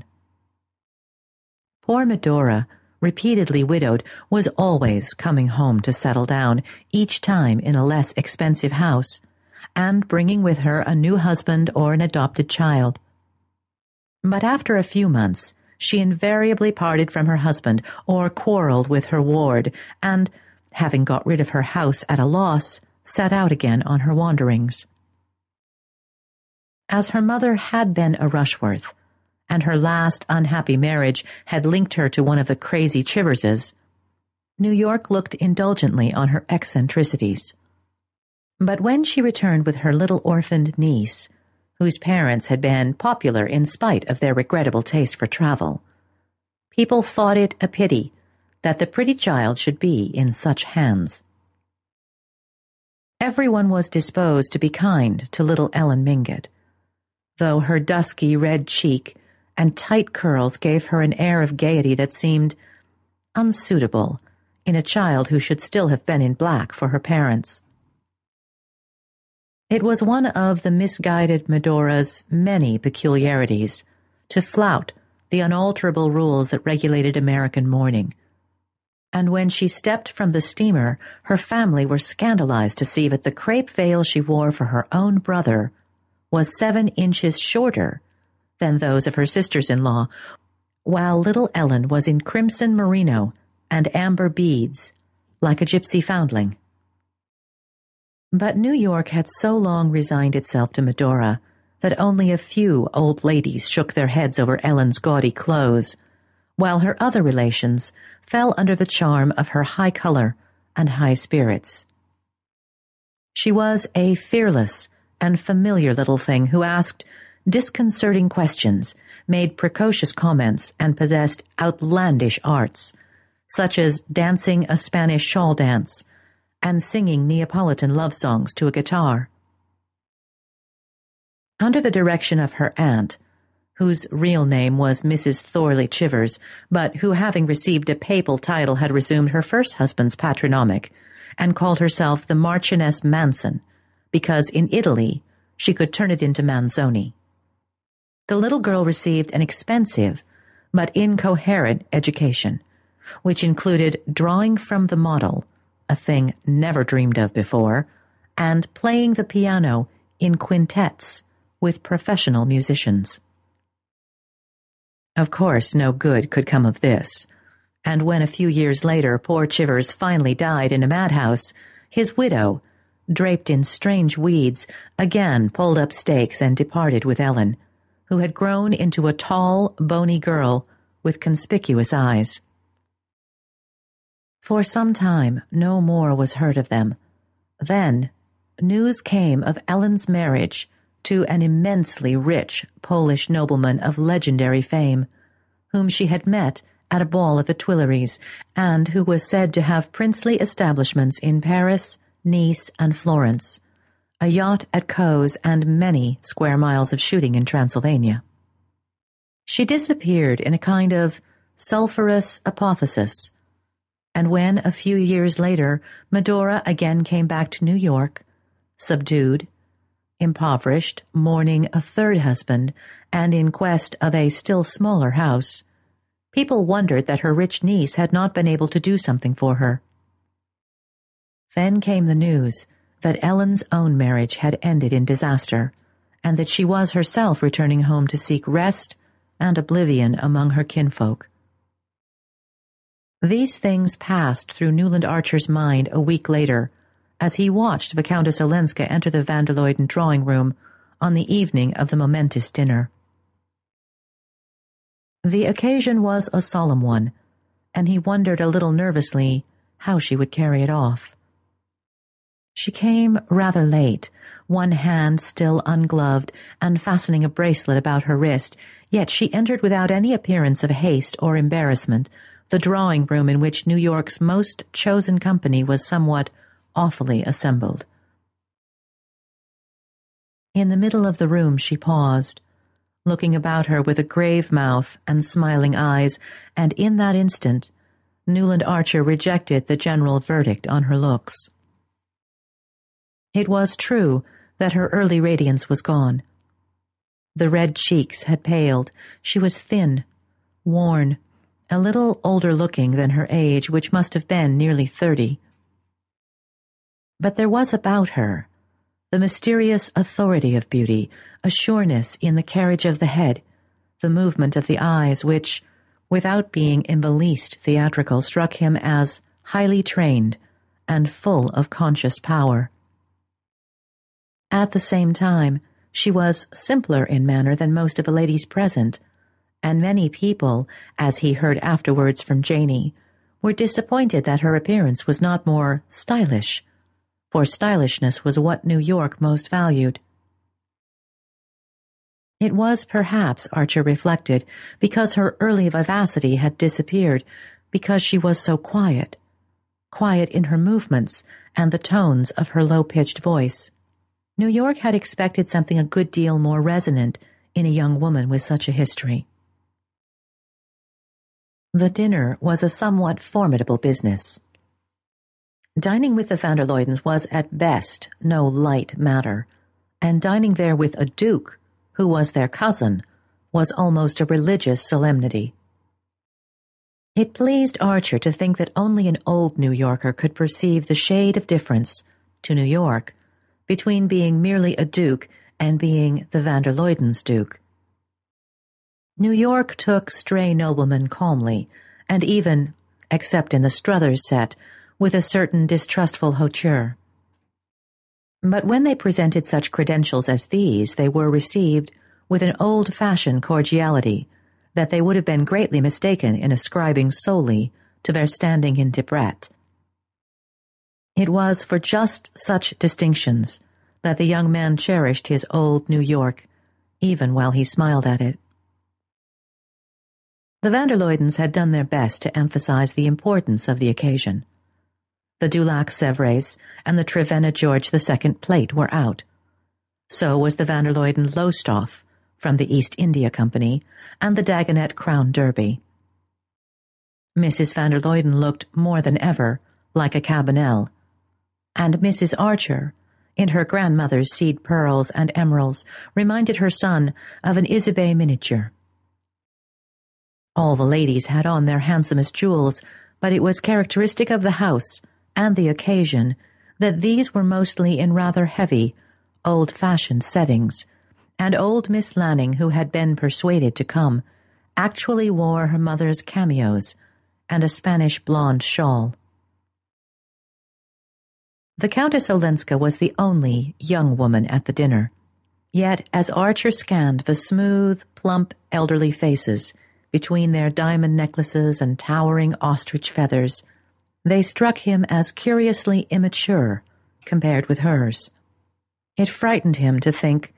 Poor Medora, repeatedly widowed, was always coming home to settle down, each time in a less expensive house, and bringing with her a new husband or an adopted child. But after a few months, she invariably parted from her husband or quarreled with her ward, and, having got rid of her house at a loss, set out again on her wanderings. As her mother had been a Rushworth, and her last unhappy marriage had linked her to one of the crazy Chiverses, New York looked indulgently on her eccentricities. But when she returned with her little orphaned niece, whose parents had been popular in spite of their regrettable taste for travel, people thought it a pity that the pretty child should be in such hands. Everyone was disposed to be kind to little Ellen Mingott, though her dusky red cheek and tight curls gave her an air of gaiety that seemed unsuitable in a child who should still have been in black for her parents. It was one of the misguided Medora's many peculiarities to flout the unalterable rules that regulated American mourning, and when she stepped from the steamer, her family were scandalized to see that the crepe veil she wore for her own brother was seven inches shorter than those of her sisters-in-law, while little Ellen was in crimson merino and amber beads, like a gypsy foundling. But New York had so long resigned itself to Medora that only a few old ladies shook their heads over Ellen's gaudy clothes, while her other relations fell under the charm of her high color and high spirits. She was a fearless and familiar little thing who asked disconcerting questions, made precocious comments, and possessed outlandish arts, such as dancing a Spanish shawl dance and singing Neapolitan love songs to a guitar. Under the direction of her aunt, whose real name was Missus Thorley Chivers, but who, having received a papal title, had resumed her first husband's patronymic, and called herself the Marchioness Manson, because in Italy she could turn it into Manzoni. The little girl received an expensive but incoherent education, which included drawing from the model, a thing never dreamed of before, and playing the piano in quintets with professional musicians. Of course, no good could come of this, and when a few years later poor Chivers finally died in a madhouse, his widow, draped in strange weeds, again pulled up stakes and departed with Ellen, who had grown into a tall, bony girl with conspicuous eyes. For some time no more was heard of them. Then news came of Ellen's marriage to an immensely rich Polish nobleman of legendary fame, whom she had met at a ball at the Tuileries, and who was said to have princely establishments in Paris, Nice, and Florence, a yacht at Cowes, and many square miles of shooting in Transylvania. She disappeared in a kind of sulphurous apotheosis, and when, a few years later, Medora again came back to New York, subdued, impoverished, mourning a third husband, and in quest of a still smaller house, people wondered that her rich niece had not been able to do something for her. Then came the news that Ellen's own marriage had ended in disaster, and that she was herself returning home to seek rest and oblivion among her kinfolk. These things passed through Newland Archer's mind a week later, as he watched Viscountess Olenska enter the van der Luyden drawing-room on the evening of the momentous dinner. The occasion was a solemn one, and he wondered a little nervously how she would carry it off. She came rather late, one hand still ungloved and fastening a bracelet about her wrist, yet she entered without any appearance of haste or embarrassment the drawing-room in which New York's most chosen company was somewhat awfully assembled. In the middle of the room she paused, looking about her with a grave mouth and smiling eyes, and in that instant Newland Archer rejected the general verdict on her looks. It was true that her early radiance was gone. The red cheeks had paled. She was thin, worn, a little older-looking than her age, which must have been nearly thirty. But there was about her the mysterious authority of beauty, a sureness in the carriage of the head, the movement of the eyes, which, without being in the least theatrical, struck him as highly trained and full of conscious power. At the same time, she was simpler in manner than most of the ladies present, and many people, as he heard afterwards from Janey, were disappointed that her appearance was not more stylish, for stylishness was what New York most valued. It was perhaps, Archer reflected, because her early vivacity had disappeared, because she was so quiet, quiet in her movements and the tones of her low-pitched voice. New York had expected something a good deal more resonant in a young woman with such a history. The dinner was a somewhat formidable business. Dining with the van der Luydens was at best no light matter, and dining there with a duke, who was their cousin, was almost a religious solemnity. It pleased Archer to think that only an old New Yorker could perceive the shade of difference, to New York, between being merely a duke and being the van der Luydens' duke. New York took stray noblemen calmly, and even, except in the Struthers set, with a certain distrustful hauteur. But when they presented such credentials as these, they were received with an old-fashioned cordiality that they would have been greatly mistaken in ascribing solely to their standing in Debrett. It was for just such distinctions that the young man cherished his old New York, even while he smiled at it. The van der Luydens had done their best to emphasize the importance of the occasion. The Dulac Sèvres and the Trevenna George the Second plate were out. So was the van der Luyden Lowestoft from the East India Company and the Dagonet Crown Derby. Missus van der Luyden looked more than ever like a Cabanel, and Missus Archer, in her grandmother's seed pearls and emeralds, reminded her son of an Isabey miniature. All the ladies had on their handsomest jewels, but it was characteristic of the house and the occasion that these were mostly in rather heavy, old-fashioned settings, and old Miss Lanning, who had been persuaded to come, actually wore her mother's cameos and a Spanish blonde shawl. The Countess Olenska was the only young woman at the dinner, yet as Archer scanned the smooth, plump, elderly faces between their diamond necklaces and towering ostrich feathers, they struck him as curiously immature compared with hers. It frightened him to think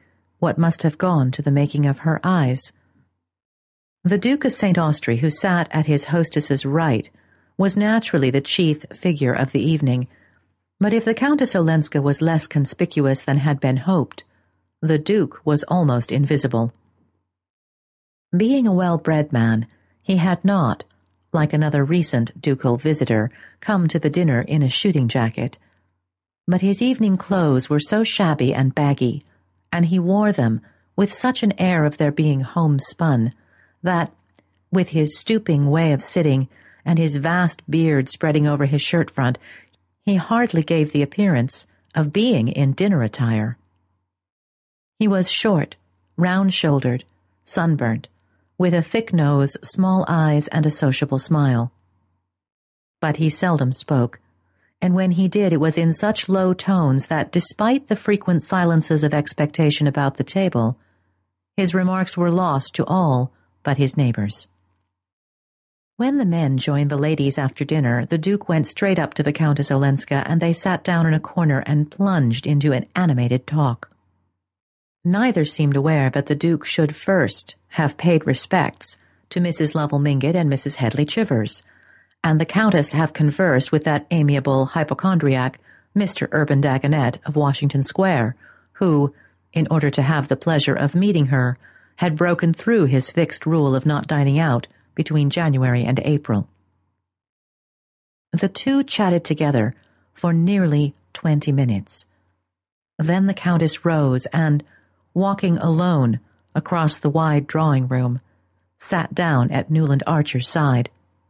what must have gone to the making of her eyes. The Duke of Saint Austrey, who sat at his hostess's right, was naturally the chief figure of the evening, but if the Countess Olenska was less conspicuous than had been hoped, the Duke was almost invisible. Being a well-bred man, he had not, like another recent ducal visitor, come to the dinner in a shooting jacket, but his evening clothes were so shabby and baggy, and he wore them with such an air of their being homespun, that, with his stooping way of sitting and his vast beard spreading over his shirt front, he hardly gave the appearance of being in dinner attire. He was short, round-shouldered, sunburnt, with a thick nose, small eyes, and a sociable smile. But he seldom spoke, and when he did it was in such low tones that, despite the frequent silences of expectation about the table, his remarks were lost to all but his neighbors. When the men joined the ladies after dinner, the Duke went straight up to the Countess Olenska, and they sat down in a corner and plunged into an animated talk. Neither seemed aware that the Duke should first have paid respects to Missus Lovell Mingott and Missus Headley Chivers, and the Countess have conversed with that amiable hypochondriac, Mister Urban Dagonet of Washington Square, who, in order to have the pleasure of meeting her, had broken through his fixed rule of not dining out between January and April. The two chatted together for nearly twenty minutes. Then the Countess rose and, walking alone across the wide drawing-room, sat down at Newland Archer's side.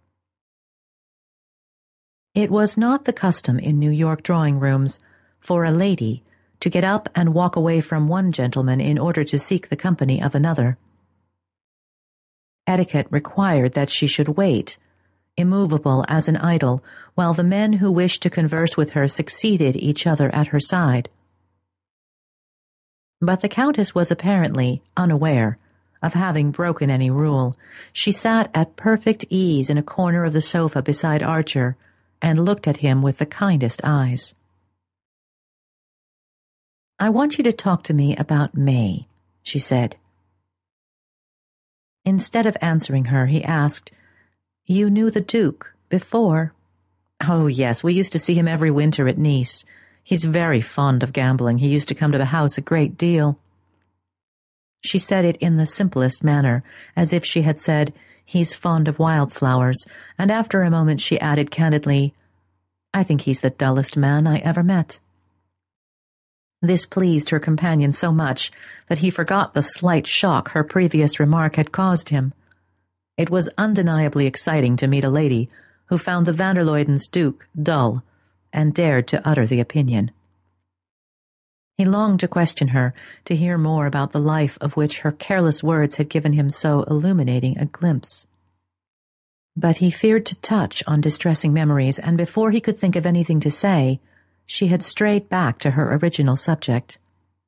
It was not the custom in New York drawing-rooms for a lady to get up and walk away from one gentleman in order to seek the company of another. Etiquette required that she should wait, immovable as an idol, while the men who wished to converse with her succeeded each other at her side. But the Countess was apparently unaware of having broken any rule. She sat at perfect ease in a corner of the sofa beside Archer and looked at him with the kindest eyes. "I want you to talk to me about May," she said. Instead of answering her, he asked, "You knew the Duke before?" "Oh, yes, we used to see him every winter at Nice. He's very fond of gambling. He used to come to the house a great deal." She said it in the simplest manner, as if she had said, "He's fond of wildflowers," and after a moment she added candidly, "I think he's the dullest man I ever met." This pleased her companion so much that he forgot the slight shock her previous remark had caused him. It was undeniably exciting to meet a lady who found the van der Luydens' Duke dull and dared to utter the opinion. He longed to question her, to hear more about the life of which her careless words had given him so illuminating a glimpse. But he feared to touch on distressing memories, and before he could think of anything to say, she had strayed back to her original subject.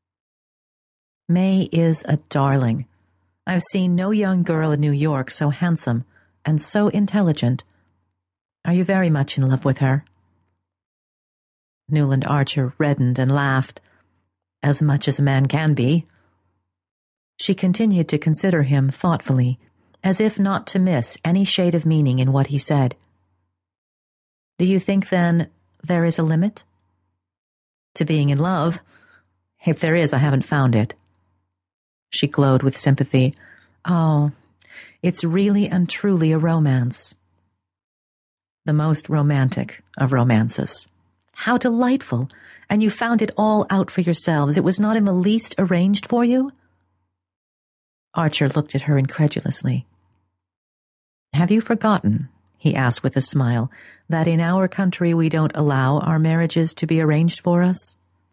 "May is a darling. I've seen no young girl in New York so handsome and so intelligent. Are you very much in love with her?" Newland Archer reddened and laughed. "As much as a man can be." She continued to consider him thoughtfully, as if not to miss any shade of meaning in what he said. "Do you think, then, there is a limit to being in love? If there is, I haven't found it." She glowed with sympathy. "Oh, it's really and truly a romance. The most romantic of romances. How delightful! And you found it all out for yourselves. It was not in the least arranged for you?" Archer looked at her incredulously. "Have you forgotten," he asked with a smile, "that in our country we don't allow our marriages to be arranged for us?"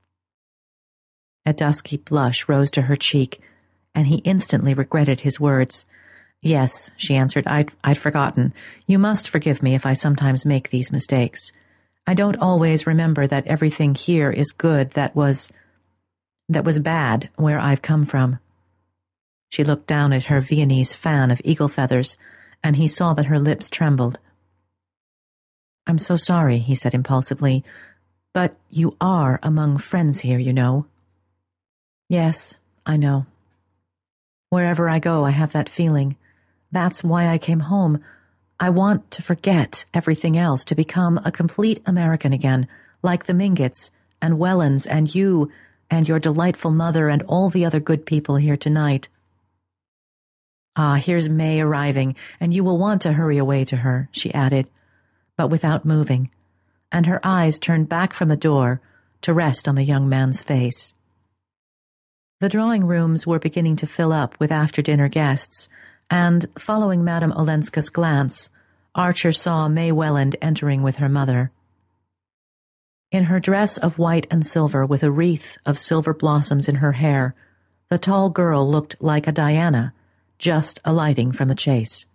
A dusky blush rose to her cheek, and he instantly regretted his words. "Yes," she answered, I'd, I'd forgotten. You must forgive me if I sometimes make these mistakes. I don't always remember that everything here is good that was, that was bad where I've come from." She looked down at her Viennese fan of eagle feathers, and he saw that her lips trembled. "I'm so sorry," he said impulsively, "but you are among friends here, you know." "Yes, I know. Wherever I go, I have that feeling. That's why I came home. I want to forget everything else, to become a complete American again, like the Mingotts and Wellens and you and your delightful mother and all the other good people here tonight. Ah, here's May arriving, and you will want to hurry away to her, she added, but without moving, and her eyes turned back from the door to rest on the young man's face. The drawing rooms were beginning to fill up with after-dinner guests, and, following Madame Olenska's glance, Archer saw May Welland entering with her mother. In her dress of white and silver with a wreath of silver blossoms in her hair, the tall girl looked like a Diana, just alighting from the chase.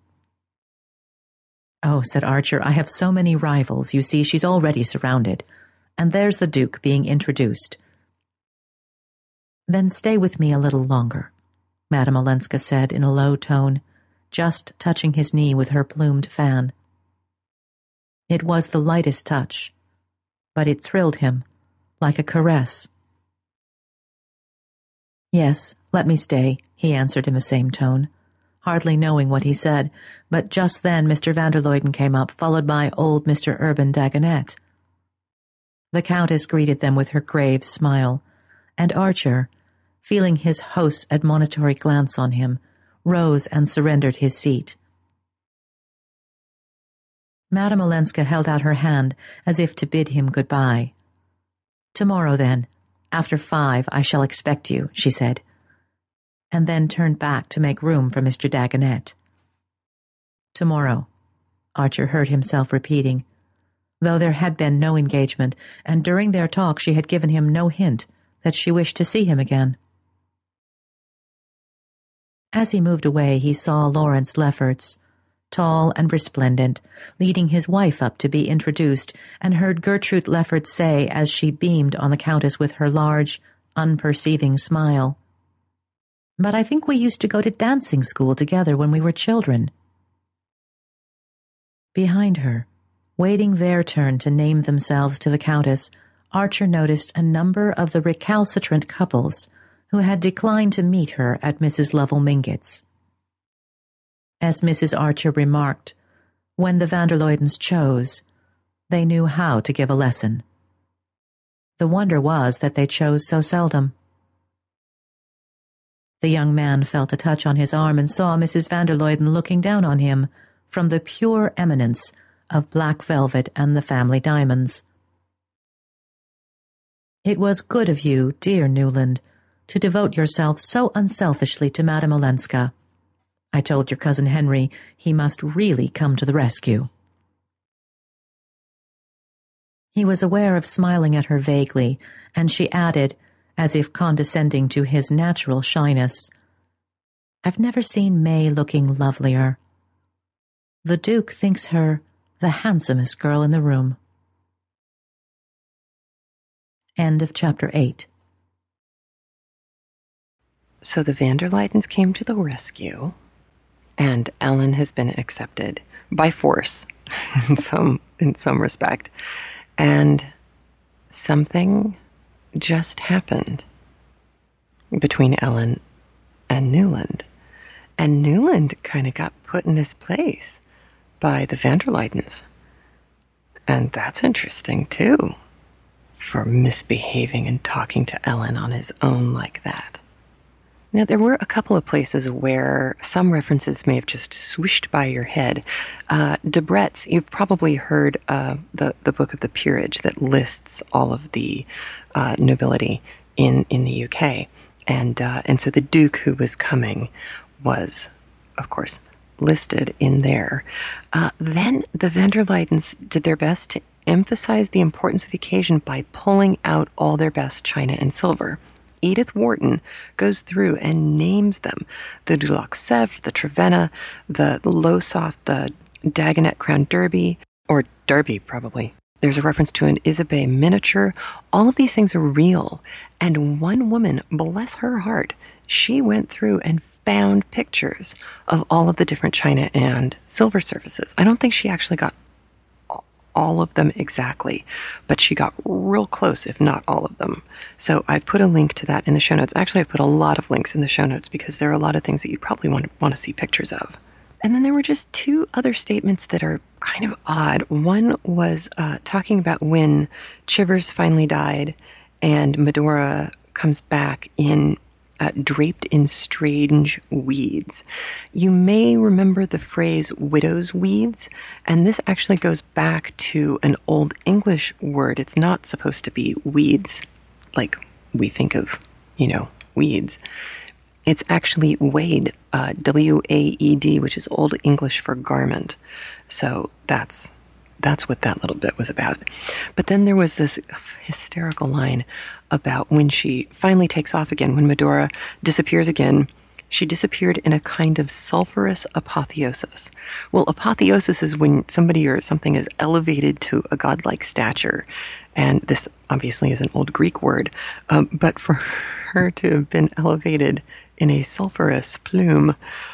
"Oh," said Archer, "I have so many rivals. You see, she's already surrounded. And there's the Duke being introduced." "Then stay with me a little longer," Madame Olenska said in a low tone, just touching his knee with her plumed fan. It was the lightest touch, but it thrilled him, like a caress. "Yes, let me stay," he answered in the same tone, hardly knowing what he said, but just then Mister van der Luyden came up, followed by old Mister Urban Dagonet. The Countess greeted them with her grave smile, and Archer, feeling his host's admonitory glance on him, rose and surrendered his seat. Madame Olenska held out her hand as if to bid him goodbye. "Tomorrow, then, after five, I shall expect you," she said, and then turned back to make room for Mister Dagonet. "Tomorrow," Archer heard himself repeating, though there had been no engagement, and during their talk she had given him no hint that she wished to see him again. As he moved away, he saw Lawrence Lefferts, tall and resplendent, leading his wife up to be introduced, and heard Gertrude Lefferts say, as she beamed on the Countess with her large, unperceiving smile, "But I think we used to go to dancing school together when we were children." Behind her, waiting their turn to name themselves to the Countess, Archer noticed a number of the recalcitrant couples who had declined to meet her at Missus Lovell Mingott's. As Missus Archer remarked, when the van der Luydens chose, they knew how to give a lesson. The wonder was that they chose so seldom. The young man felt a touch on his arm and saw Missus van der Luyden looking down on him from the pure eminence of black velvet and the family diamonds. "It was good of you, dear Newland, to devote yourself so unselfishly to Madame Olenska. I told your cousin Henry he must really come to the rescue." He was aware of smiling at her vaguely, and she added, as if condescending to his natural shyness, "I've never seen May looking lovelier. The Duke thinks her the handsomest girl in the room." End of chapter eight. So the van der Luydens came to the rescue, and Ellen has been accepted by force in some in some respect, and something just happened between Ellen and Newland, and Newland kind of got put in his place by the van der Luydens, and that's interesting too, for misbehaving and talking to Ellen on his own like that. Now, there were a couple of places where some references may have just swished by your head. Uh, Debrett's, you've probably heard uh, the, the Book of the Peerage that lists all of the uh, nobility in, in the U K. And, uh, and so the Duke who was coming was, of course, listed in there. Uh, then the van der Luydens did their best to emphasize the importance of the occasion by pulling out all their best china and silver. Edith Wharton goes through and names them: the Dulac Sèvres, the Trevenna, the Lowesoft, the Dagonet Crown Derby, or Derby probably. There's a reference to an Isabey miniature. All of these things are real. And one woman, bless her heart, she went through and found pictures of all of the different china and silver services. I don't think she actually got all of them exactly, but she got real close, if not all of them. So I've put a link to that in the show notes. Actually, I've put a lot of links in the show notes because there are a lot of things that you probably want to, want to see pictures of. And then there were just two other statements that are kind of odd. One was uh, talking about when Chivers finally died and Medora comes back in Uh, draped in strange weeds. You may remember the phrase widow's weeds, and this actually goes back to an Old English word. It's not supposed to be weeds like we think of, you know, weeds. It's actually wade, uh, W A E D, which is Old English for garment. So that's that's what that little bit was about. But then there was this hysterical line about when she finally takes off again, when Medora disappears again. She disappeared in a kind of sulfurous apotheosis. Well, apotheosis is when somebody or something is elevated to a godlike stature. And this obviously is an old Greek word. Um, but for her to have been elevated in a sulfurous plume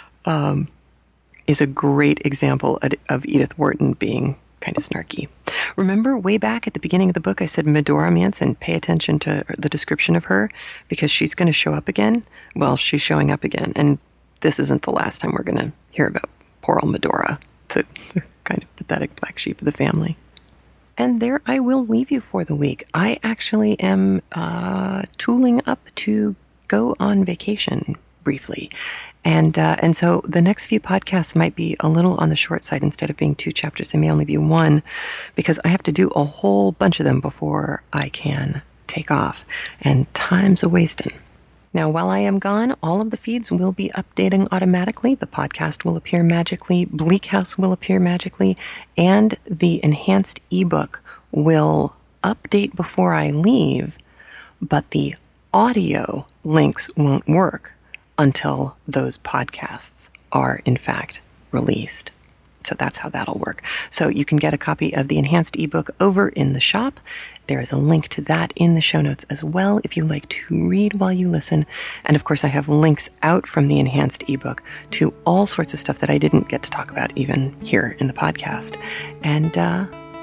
um, is a great example of Edith Wharton being kind of snarky. Remember way back at the beginning of the book, I said Medora Manson, pay attention to the description of her because she's going to show up again. Well, she's showing up again. And this isn't the last time we're going to hear about poor old Medora, the kind of pathetic black sheep of the family. And there I will leave you for the week. I actually am uh, tooling up to go on vacation briefly. And uh, and so the next few podcasts might be a little on the short side. Instead of being two chapters, they may only be one, because I have to do a whole bunch of them before I can take off. And time's a wasting. Now, while I am gone, all of the feeds will be updating automatically. The podcast will appear magically. Bleak House will appear magically. And the enhanced ebook will update before I leave, but the audio links won't work until those podcasts are, in fact, released. So that's how that'll work. So you can get a copy of the enhanced ebook over in the shop. There is a link to that in the show notes as well if you like to read while you listen. And of course, I have links out from the enhanced ebook to all sorts of stuff that I didn't get to talk about even here in the podcast. And, uh,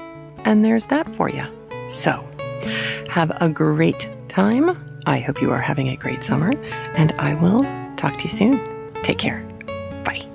and there's that for you. So have a great time. I hope you are having a great summer, and I will talk to you soon. Take care. Bye.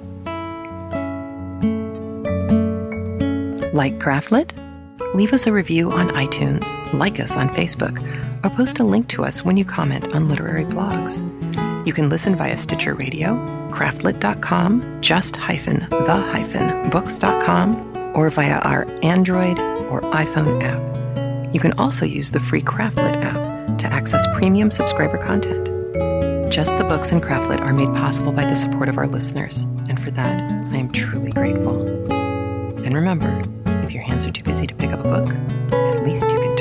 Like Craftlit? Leave us a review on iTunes, like us on Facebook, or post a link to us when you comment on literary blogs. You can listen via Stitcher Radio, craftlit dot com, just hyphen the hyphen books dot com, or via our Android or iPhone app. You can also use the free Craftlit app to access premium subscriber content. Just the Books and Craftlit are made possible by the support of our listeners, and for that, I am truly grateful. And remember, if your hands are too busy to pick up a book, at least you can